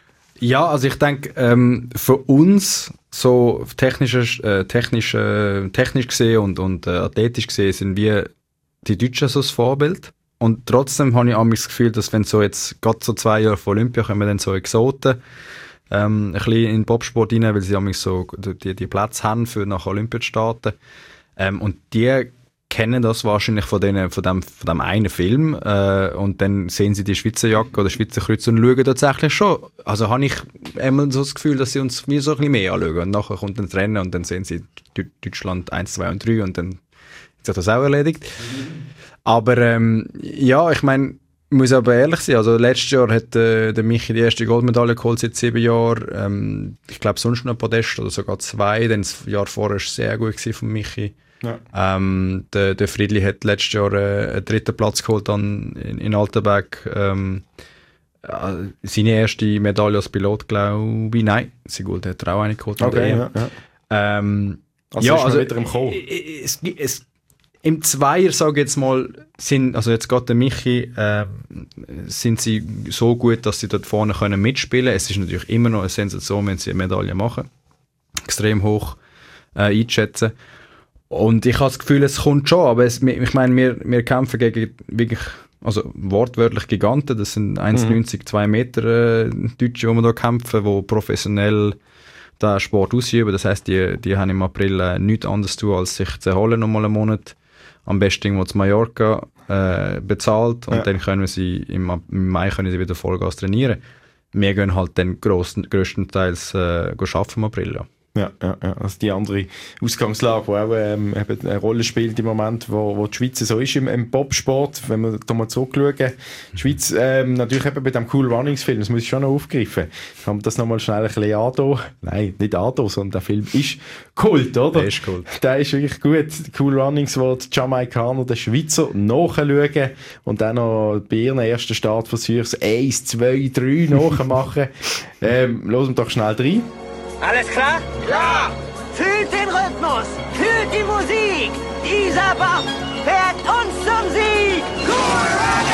Ja, also ich denke, ähm, für uns, so technisch, äh, technisch, äh, technisch gesehen und, und äh, athletisch gesehen, sind wir die Deutschen so das Vorbild. Und trotzdem habe ich auch das Gefühl, dass wenn so jetzt, gerade so zwei Jahre vor Olympia, kommen dann so Exoten ähm, ein bisschen in den Bobsport rein, weil sie auch so die, die Plätze haben, für nach Olympia zu starten. Ähm, und die kennen das wahrscheinlich von, denen, von, dem, von dem einen Film äh, und dann sehen sie die Schweizer Jacke oder Schweizer Kreuze und schauen tatsächlich schon. Also habe ich immer so das Gefühl, dass sie uns wie so ein bisschen mehr anschauen und nachher kommt dann das Rennen und dann sehen sie Deutschland eins, zwei und drei und dann hat sich das auch erledigt. Mhm. Aber ähm, ja, ich meine, ich muss aber ehrlich sein, also letztes Jahr hat äh, der Michi die erste Goldmedaille geholt seit sieben Jahren. Ähm, ich glaube sonst noch ein Podest oder sogar zwei, dann das Jahr vorher war es sehr gut von Michi. Ja. Ähm, der, der Friedli hat letztes Jahr äh, einen dritten Platz geholt dann in, in Altenberg. Ähm, äh, seine erste Medaille als Pilot, glaube ich. Nein, sie gut, hat er auch eine geholt. Okay, ja, ja. Ähm, also ja, ist also, wieder im Kommen. Es, es, im Zweier, sage ich jetzt mal, sind, also jetzt gerade der Michi, äh, sind sie so gut, dass sie dort vorne können mitspielen können. Es ist natürlich immer noch eine Sensation, wenn sie eine Medaille machen. Extrem hoch äh, einschätzen. Und ich habe das Gefühl, es kommt schon, aber es, ich meine, wir, wir kämpfen gegen wirklich, also wortwörtlich Giganten, das sind eins Komma neunzig, zwei Meter äh, Deutsche, die wir da kämpfen, die professionell den Sport ausüben. Das heisst, die, die haben im April äh, nichts anderes zu tun, als sich zu erholen, nochmal einen Monat. Am besten irgendwo zu Mallorca äh, bezahlt und ja. Dann können wir sie, im, im Mai können sie wieder Vollgas trainieren. Wir gehen halt dann grossen, grösstenteils äh, arbeiten im April, ja. Ja, ja, ja, also die andere Ausgangslage, die auch ähm, eben eine Rolle spielt im Moment, wo, wo die Schweiz so ist im, im Bobsport, wenn wir da mal zurückschauen. Die Schweiz, ähm, natürlich eben bei dem Cool Runnings Film, das muss ich schon noch aufgreifen. Kann man das nochmal schnell ein bisschen andoen? Nein, nicht andoen, sondern der Film ist Kult, oder? Der ist Kult. Der ist wirklich gut. Cool Runnings, wo die Jamaikaner den Schweizer nachschauen und dann noch bei ihren ersten Startversuchen eins, zwei, drei nachmachen. ähm, hören wir doch schnell rein. Alles klar? Ja! Fühlt den Rhythmus, fühlt die Musik. Dieser Bob fährt uns zum Sieg. Cool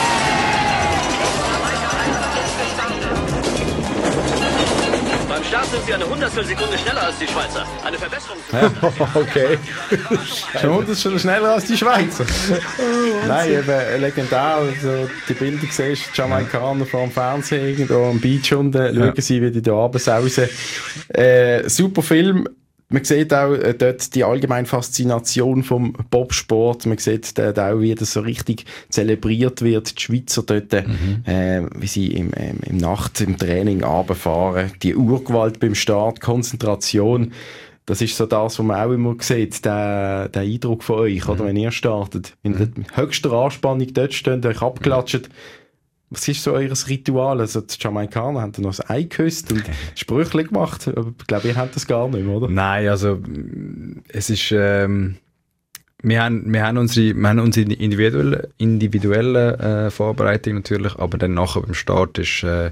Beim Start sind Sie eine Hundertstel Sekunde schneller als die Schweizer. Eine Verbesserung für Okay. Schon Hundertstel schneller als die Schweizer. Nein, eben legendär. Also, die Bilder siehst du, Jamaikaner vor dem Fernsehen, irgendwo am Beach unten, ja. Schauen sie, wie die da abends raus. Äh, super Film. Man sieht auch äh, dort die allgemeine Faszination vom Bobsport. Man sieht dort auch, wie das so richtig zelebriert wird. Die Schweizer dort, mhm. äh, wie sie im, ähm, im Nacht, im Training runterfahren. Die Urgewalt beim Start, Konzentration. Das ist so das, was man auch immer sieht, der, der Eindruck von euch, mhm. oder, wenn ihr startet. Wenn ihr mhm. mit höchster Anspannung dort steht, euch abklatscht. Was ist so euer Ritual? Also die Jamaikaner haben dann noch das Ei geküsst und Sprüche gemacht. Aber ich glaube, ihr habt das gar nicht mehr, oder? Nein, also es ist, ähm, wir haben, wir haben unsere, wir haben unsere individuelle, individuelle äh, Vorbereitung natürlich, aber dann nachher beim Start ist, äh,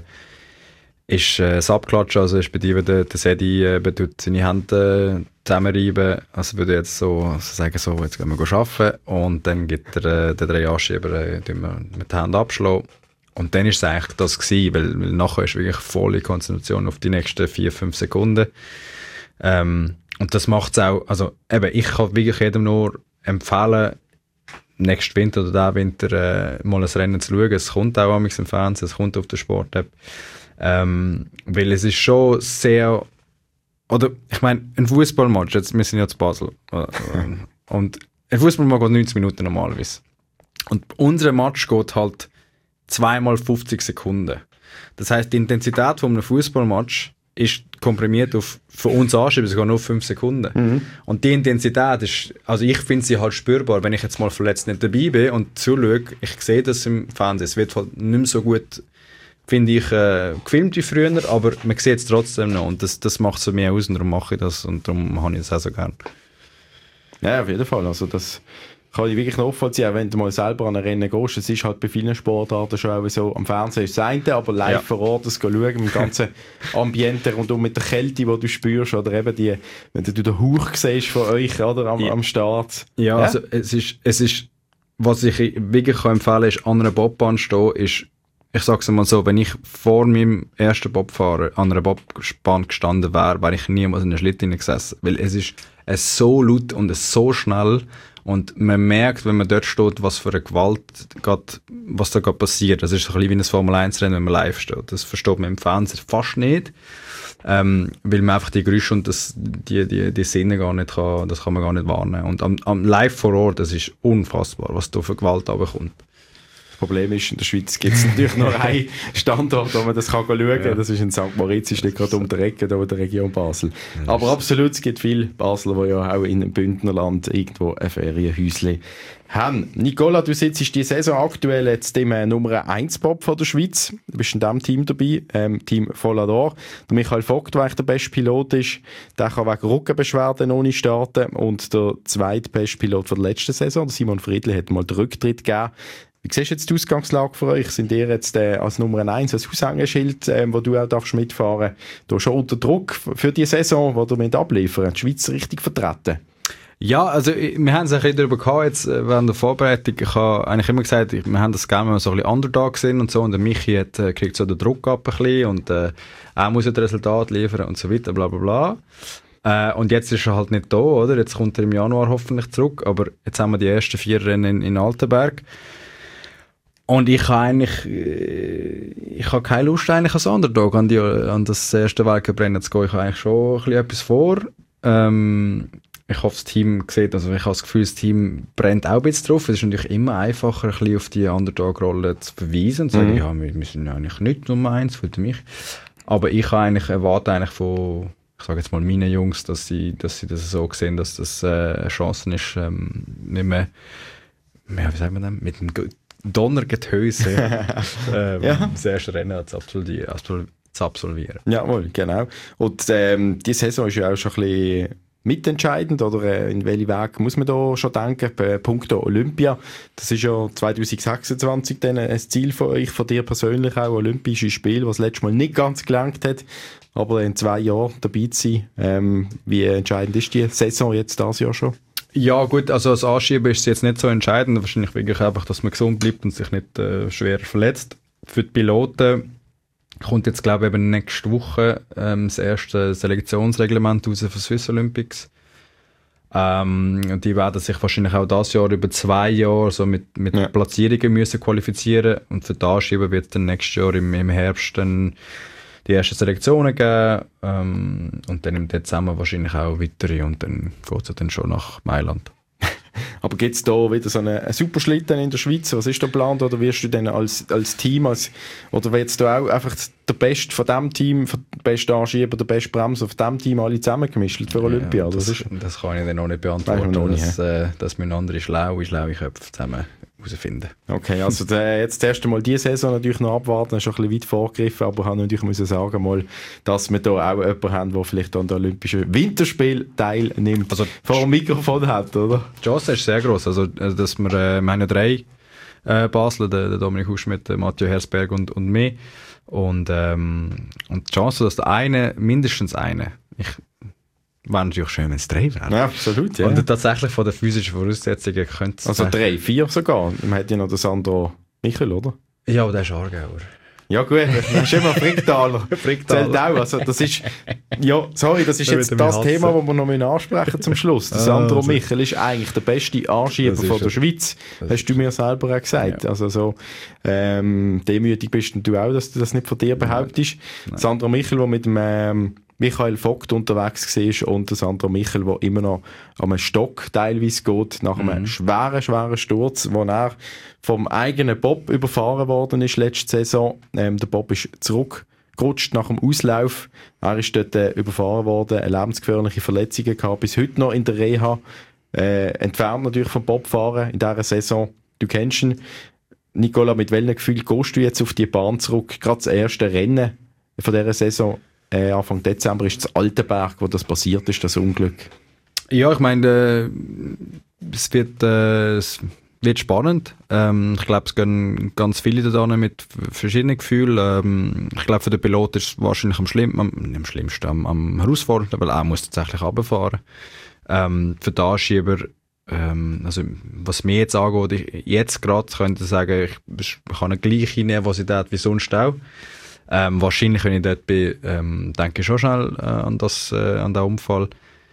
ist äh, das Abklatschen, also ist bei dir, wenn der, der Sedi äh, tut seine Hände äh, zusammenreiben, also würde jetzt so, so sagen, so, jetzt gehen wir arbeiten und dann gibt der, äh, der drei Anschieber äh, wir mit der Hand abschlagen. Und dann war es eigentlich das gewesen, weil, weil nachher ist wirklich volle Konzentration auf die nächsten vier, fünf Sekunden. Ähm, und das macht es auch, also eben, ich kann wirklich jedem nur empfehlen, nächsten Winter oder diesen Winter äh, mal ein Rennen zu schauen. Es kommt auch am im Fernsehen, es kommt auf der Sport-App. Ähm, weil es ist schon sehr, oder ich meine, ein Fußballmatch, jetzt, wir sind ja zu Basel, äh, und ein Fußballmatch geht neunzig Minuten normalerweise. Und unser Match geht halt zweimal fünfzig Sekunden. Das heisst, die Intensität von einem Fußballmatch ist komprimiert auf, für uns Anschreiben sogar nur fünf Sekunden. Mhm. Und die Intensität ist, also ich finde sie halt spürbar, wenn ich jetzt mal verletzt nicht dabei bin und zuschaue, ich sehe das im Fernsehen, es wird halt nicht mehr so gut, finde ich, äh, gefilmt wie früher, aber man sieht es trotzdem noch und das, das macht es so mehr aus und darum mache ich das und darum habe ich das auch so gern. Ja, auf jeden Fall, also das kann ich wirklich nachvollziehen, auch wenn du mal selber an ein Rennen gehst. Es ist halt bei vielen Sportarten schon auch so, am Fernsehen ist das eine, aber live ja. vor Ort das schauen, im ganzen Ambiente rundum mit der Kälte, die du spürst, oder eben die, wenn du den Hauch siehst von euch, oder, am, ja. am Start. Ja, ja, also es ist, es ist, was ich wirklich kann empfehlen ist, an einer Bobbahn stehen, ist, ich sag's mal so, wenn ich vor meinem ersten Bobfahrer an einer Bobbahn gestanden wäre, wäre ich niemals in einer Schlitten gesessen, weil es ist es so laut und es so schnell. Und man merkt, wenn man dort steht, was für eine Gewalt grad, was da gerade passiert. Das ist so ein bisschen wie ein Formel eins Rennen, wenn man live steht. Das versteht man im Fernsehen fast nicht, ähm, weil man einfach die Geräusche und das, die, die, die Sinne gar nicht kann, das kann man gar nicht wahrnehmen. Und am, am live vor Ort, das ist unfassbar, was da für Gewalt runterkommt. Das Problem ist, in der Schweiz gibt es natürlich noch einen Standort, wo man das kann schauen kann. Ja. Das ist in Sankt Moritz, ist nicht gerade um die Ecke, da in der Region Basel. Ja, aber absolut, es gibt viele Basler, die ja auch in Bündnerland irgendwo ein Ferienhäuschen haben. Nicola, du sitzt die Saison aktuell jetzt im äh, Nummer eins Bob von der Schweiz. Du bist in diesem Team dabei, ähm, Team Volador. Der Michael Vogt, der der beste Pilot ist, der kann wegen Rückenbeschwerden noch nicht starten. Und der zweitbeste Pilot von der letzten Saison, der Simon Friedli, hat mal den Rücktritt gegeben. Wie siehst du jetzt die Ausgangslage für euch? Sind ihr jetzt äh, als Nummer eins, als Aushängeschild, äh, wo du auch darfst mitfahren darfst, schon unter Druck für die Saison, die du mit abliefern, die Schweiz richtig vertreten? Ja, also wir haben es ein bisschen darüber gehabt, jetzt während der Vorbereitung. Ich habe eigentlich immer gesagt, wir haben das gerne, wenn wir so ein bisschen Underdog sind und so, und der Michi hat, äh, kriegt so den Druck ab ein bisschen und äh, er muss ja das Resultat liefern und so weiter, bla bla bla. Äh, und jetzt ist er halt nicht da, oder? Jetzt kommt er im Januar hoffentlich zurück, aber jetzt haben wir die ersten vier Rennen in, in Altenberg. Und ich habe eigentlich, ich habe keine Lust eigentlich als Underdog an, die, an das erste Weltcuprennen zu gehen. Ich habe eigentlich schon ein bisschen etwas vor. Ähm, ich hoffe, das Team sieht, also ich habe das Gefühl, das Team brennt auch ein bisschen drauf. Es ist natürlich immer einfacher, ein bisschen auf die Underdog-Rolle zu verweisen und zu sagen, mhm. ja, wir, wir sind eigentlich nicht Nummer eins für mich. Aber ich habe eigentlich, erwarte eigentlich von, ich sage jetzt mal meinen Jungs, dass sie, dass sie das so sehen, dass das äh, eine Chance ist, ähm, nicht mehr, mehr, wie sagt man denn, mit dem Donnergetöse ähm, ja. das erste Rennen zu absolvieren. Zu absolvieren. Jawohl, genau. Und ähm, die Saison ist ja auch schon ein bisschen mitentscheidend, oder äh, in welchen Weg muss man da schon denken? Bei Punkto Olympia, das ist ja zwanzig sechsundzwanzig dann ein Ziel von euch, von dir persönlich auch, Olympische Spiele, was letztes Mal nicht ganz gelangt hat, aber in zwei Jahren dabei zu sein. Ähm, wie entscheidend ist die Saison jetzt das Jahr schon? Ja gut, also als Anschieben ist es jetzt nicht so entscheidend, wahrscheinlich wirklich einfach, dass man gesund bleibt und sich nicht äh, schwer verletzt. Für die Piloten kommt jetzt, glaube ich, eben nächste Woche ähm, das erste Selektionsreglement raus für Swiss Olympics. Ähm, und die werden sich wahrscheinlich auch dieses Jahr über zwei Jahre so mit, mit ja. Platzierungen müssen qualifizieren, und für die Anschieben wird es dann nächstes Jahr im, im Herbst dann die ersten Selektionen geben, ähm, und dann im Dezember wahrscheinlich auch weitere, und dann geht es dann schon nach Mailand. Aber gibt es da wieder so einen, einen Superschlitten in der Schweiz? Was ist da geplant? Oder wirst du dann als, als Team, als, oder willst du auch einfach der Beste von diesem Team, der beste Anschieber, der beste Bremser von diesem Team alle zusammengemischt für Olympia? Ja, das, das, ist, das kann ich dann noch nicht beantworten. Noch nicht, das, äh, das müssen andere schlaue, schlaue Köpfe zusammen herausfinden. Okay, also der, jetzt das erste Mal diese Saison natürlich noch abwarten, ist schon ein bisschen weit vorgegriffen, aber ich habe natürlich müssen sagen, mal, dass wir da auch jemanden haben, der vielleicht an den Olympischen Winterspielen teilnimmt, also vor dem Mikrofon hat, oder? Die Chance ist sehr gross, also dass wir, äh, wir haben ja drei äh, Basler, der, der Dominik Huschmidt, der Mathieu Hersberg und, und mich und, ähm, und die Chance, dass der eine, mindestens eine, ich wäre natürlich schön, wenn es drei wären. Ja, absolut, ja. Und tatsächlich von den physischen Voraussetzungen könnte es... Also drei, vier sogar. Man hat ja noch den Sandro Michel, oder? Ja, aber der ist Aargauer. Ja gut, das ist immer Fricktaler. Fricktaler. Zählt auch. Also das ist, ja, sorry, das ist Da jetzt würde mich das hassen. Thema, das wir noch ansprechen zum Schluss. Der Ah, Sandro also. Michel ist eigentlich der beste Anschieber Das ist von der er. Schweiz. Das Hast du mir selber auch gesagt. Ja. Also so ähm, demütig bist du auch, dass du das nicht von dir behauptest. Nein. Sandro Michel, der mit dem ähm, Michael Vogt unterwegs war und der Sandro Michel, der immer noch am Stock teilweise geht, nach einem Mhm. schweren, schweren Sturz, wo er vom eigenen Bob überfahren worden ist letzte Saison. Ähm, der Bob ist zurückgerutscht nach dem Auslauf. Er ist dort äh, überfahren worden, eine lebensgefährliche Verletzung gehabt, bis heute noch in der Reha. Äh, entfernt natürlich vom Bobfahren in dieser Saison. Du kennst ihn. Nicola, mit welchem Gefühl gehst du jetzt auf die Bahn zurück? Gerade das erste Rennen von dieser Saison. Äh, Anfang Dezember ist das Altenberg, wo das passiert ist, das Unglück. Ja, ich meine, äh, es wird, äh, es wird spannend. Ähm, ich glaube, es gehen ganz viele da dran mit verschiedenen Gefühlen. Ähm, ich glaube, für den Pilot ist es wahrscheinlich am, schlimm, am, nicht am schlimmsten, am, am herausforderndsten, weil er muss tatsächlich runterfahren. Ähm, für den Anschieber, ähm, also was mir jetzt angeht, ich, jetzt gerade könnte ich sagen, ich, ich kann eine gleiche Nervosität wie sonst auch. Ähm, wahrscheinlich, wenn ich dort bin, ähm, denke ich schon schnell äh, an, das, äh, an den Unfall.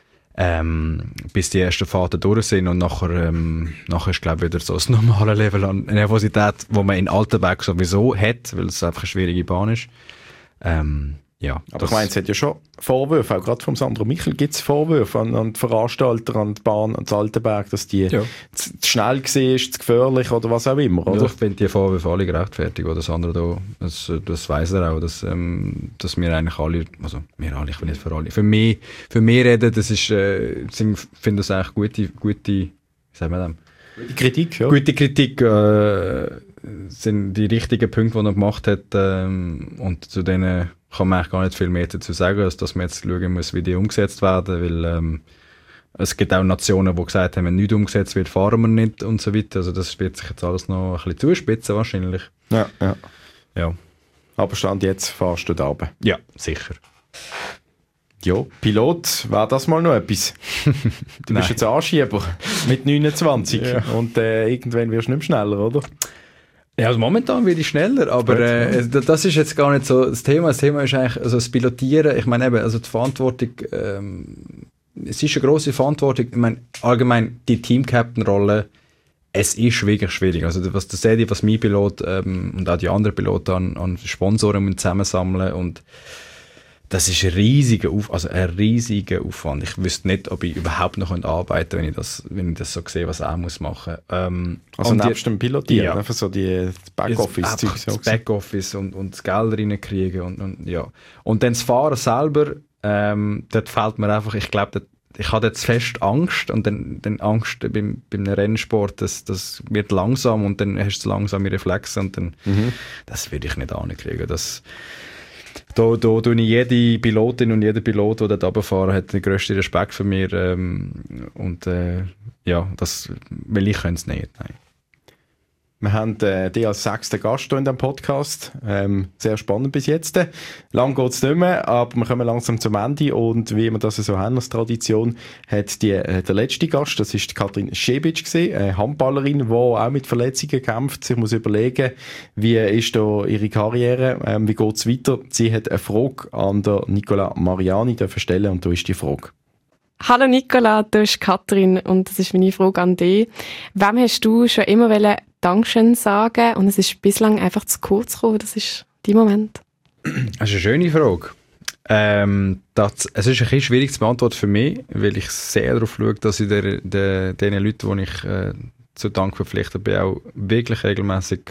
Ähm, bis die ersten Fahrten durch sind und nachher, ähm, nachher ist, glaube ich, wieder so das normale Level an Nervosität, das man in Altenberg sowieso hat, weil es einfach eine schwierige Bahn ist. Ähm, ja, Aber ich meine, es hat ja schon Vorwürfe, auch gerade vom Sandro Michel gibt es Vorwürfe an, an die Veranstalter, an die Bahn, an das Altenberg, dass die Ja. zu, zu schnell war, zu gefährlich oder was auch immer, oder? Ja, ich finde die Vorwürfe alle gerechtfertigt, oder das andere da, das, das weiss er auch, dass, ähm, dass wir eigentlich alle, also wir alle, ich will nicht für alle, für mich, für mich reden, das ist, äh, ich finde das eigentlich gute, gute, wie sagen wir das? Die Kritik, ja. Gute Kritik, äh, sind die richtigen Punkte, die er gemacht hat, ähm, und zu denen kann man eigentlich gar nicht viel mehr dazu sagen, als dass man jetzt schauen muss, wie die umgesetzt werden, weil ähm, es gibt auch Nationen, die gesagt haben, wenn nichts umgesetzt wird, fahren wir nicht und so weiter. Also das wird sich jetzt alles noch ein bisschen zuspitzen wahrscheinlich. Ja, ja. Ja, Aber Stand jetzt fahrst du da runter. ja sicher. Ja, Pilot, wäre das mal noch etwas? Du Nein. bist jetzt Anschieber mit neunundzwanzig Ja. und äh, irgendwann wirst du nicht mehr schneller, oder? Ja, also momentan werde ich schneller, aber äh, das ist jetzt gar nicht so das Thema. Das Thema ist eigentlich also das Pilotieren. Ich meine eben, also die Verantwortung, ähm, es ist eine grosse Verantwortung. Ich meine, allgemein die Team-Captain-Rolle, es ist wirklich schwierig. Also was das sehe ich, was mein Pilot ähm, und auch die anderen Piloten an, an Sponsoren müssen zusammensammeln und das ist ein riesiger, Auf, also ein riesiger Aufwand. Ich wüsste nicht, ob ich überhaupt noch arbeiten könnte, wenn ich das, wenn ich das so sehe, was er muss machen. Ähm, Also und nebst dem Pilotieren, Ja. einfach so die Einfach Backoffice-Zeug. das Backoffice und, und das Geld reinkriegen und, und ja. Und dann das Fahren selber, ähm, dort fällt mir einfach, ich glaube, ich habe jetzt fest Angst und dann, dann Angst beim, beim Rennsport, das, das wird langsam und dann hast du langsame Reflexe und dann, Mhm. das würde ich nicht ankriegen. Das, da, da tue ich jede Pilotin und jeder Pilot, der dort runterfahren, hat den grössten Respekt für mich ähm, und äh, ja, das, weil ich könnte es nicht, nein. Wir haben äh, dich als sechsten Gast hier in diesem Podcast. Ähm, sehr spannend bis jetzt. Lang geht es nicht mehr, aber wir kommen langsam zum Ende. Und wie wir das so haben als Tradition, hat die, äh, der letzte Gast, das ist die Katrin Schebic gewesen, eine Handballerin, die auch mit Verletzungen kämpft. Sie muss überlegen, wie ist da ihre Karriere, ähm, wie geht es weiter. Sie hat eine Frage an der Nicola Mariani dürfen stellen und da ist die Frage. Hallo Nicola, du bist Katrin und das ist meine Frage an dich. Wem hast du schon immer wollen Dankeschön sagen und es ist bislang einfach zu kurz gekommen? Das ist dein Moment. Das ist eine schöne Frage. Ähm, das, es ist ein bisschen schwierig zu beantworten für mich, weil ich sehr darauf schaue, dass ich der, der, den Leuten, die ich äh, zu Dank verpflichtet bin, auch wirklich regelmäßig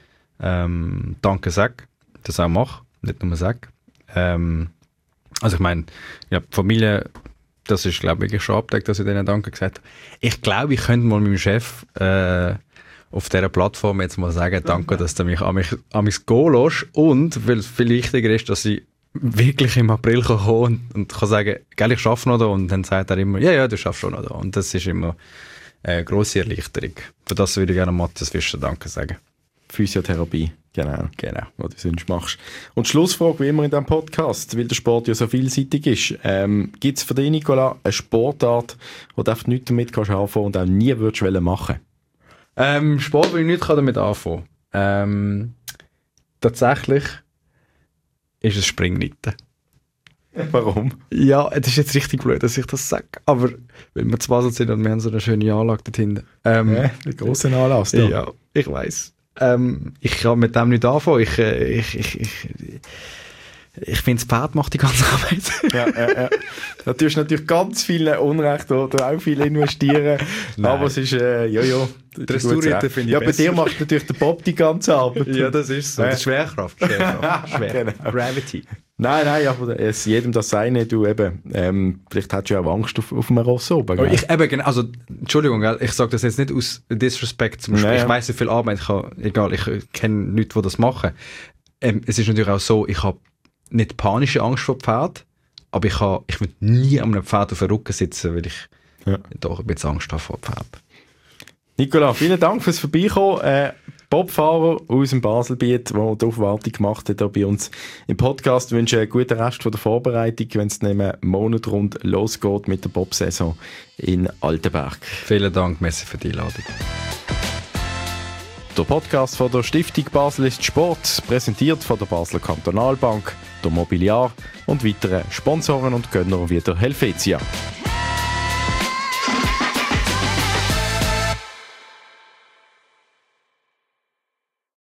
ähm, Danke sage. Das auch mache, nicht nur sage. Ähm, also ich meine, ja, die Familie, das ist glaube ich schon abgedeckt, dass ich denen Danke gesagt habe. Ich glaube, ich könnte mal meinem Chef äh, auf dieser Plattform jetzt mal sagen, danke, dass du mich an mich, an mich gehen lässt. Und, weil es viel wichtiger ist, dass ich wirklich im April kann kommen und, und kann sagen, gell, ich arbeite noch da. Und dann sagt er immer, ja, ja, du schaffst schon noch da. Und das ist immer eine grosse Erleichterung. Für das würde ich gerne Matthias Fischer danke sagen. Physiotherapie, genau. Genau. Was du sonst machst. Und Schlussfrage, wie immer in diesem Podcast, weil der Sport ja so vielseitig ist. Ähm, Gibt es für dich, Nicola, eine Sportart, wo du einfach nichts damit kannst anfangen und auch nie würdest machen? Ähm, Sport, will ich nicht damit anfangen. Ähm, tatsächlich ist es Springreiten. Warum? Ja, es ist jetzt richtig blöd, dass ich das sage. Aber weil wir zu Basel sind und wir haben so eine schöne Anlage dort hinten. Ähm, ja, ein grosser Anlass da. Ja, ich weiss. Ähm, ich kann mit dem nicht anfangen. Ich, äh, ich, ich, ich, ich finde, das Pferd macht die ganze Arbeit. Ja, ja, ja. Da tust du natürlich ganz viel Unrecht oder auch viel investieren. Aber es ist, äh, ja, ja. Dressurreiten finde ich Ja, besser. bei dir macht natürlich der Bob die ganze Arbeit. Ja, das ist so. Ja. Die Schwerkraft. Schwerkraft. Schwer. Genau. Gravity. Nein, nein, aber es jedem das Seine. Du eben, ähm, vielleicht hast du ja auch Angst auf, auf einem Ross oben. Oh, ich, eben, genau, also, Entschuldigung, gell, ich sage das jetzt nicht aus Disrespect zum Beispiel. Naja. Ich weiss, wie viel Arbeit ich habe. Egal, ich äh, kenne Leute, die das machen. Ähm, es ist natürlich auch so, ich habe nicht panische Angst vor Pferd, aber ich, habe, ich würde nie an einem Pferd auf dem Rücken sitzen, weil ich Ja. doch ein bisschen Angst habe vor Pferd. Nicola, vielen Dank fürs Vorbeikommen. Äh, Bobfahrer aus dem Baselbiet, der die Aufwartung gemacht hat hier bei uns im Podcast. Ich wünsche einen guten Rest von der Vorbereitung, wenn es neben Monat rund losgeht mit der Bob-Saison in Altenberg. Vielen Dank, merci für die Einladung. Der Podcast von der Stiftung Basel ist Sport, präsentiert von der Basler Kantonalbank, der Mobiliar und weiteren Sponsoren und Gönner wie der Helvetia.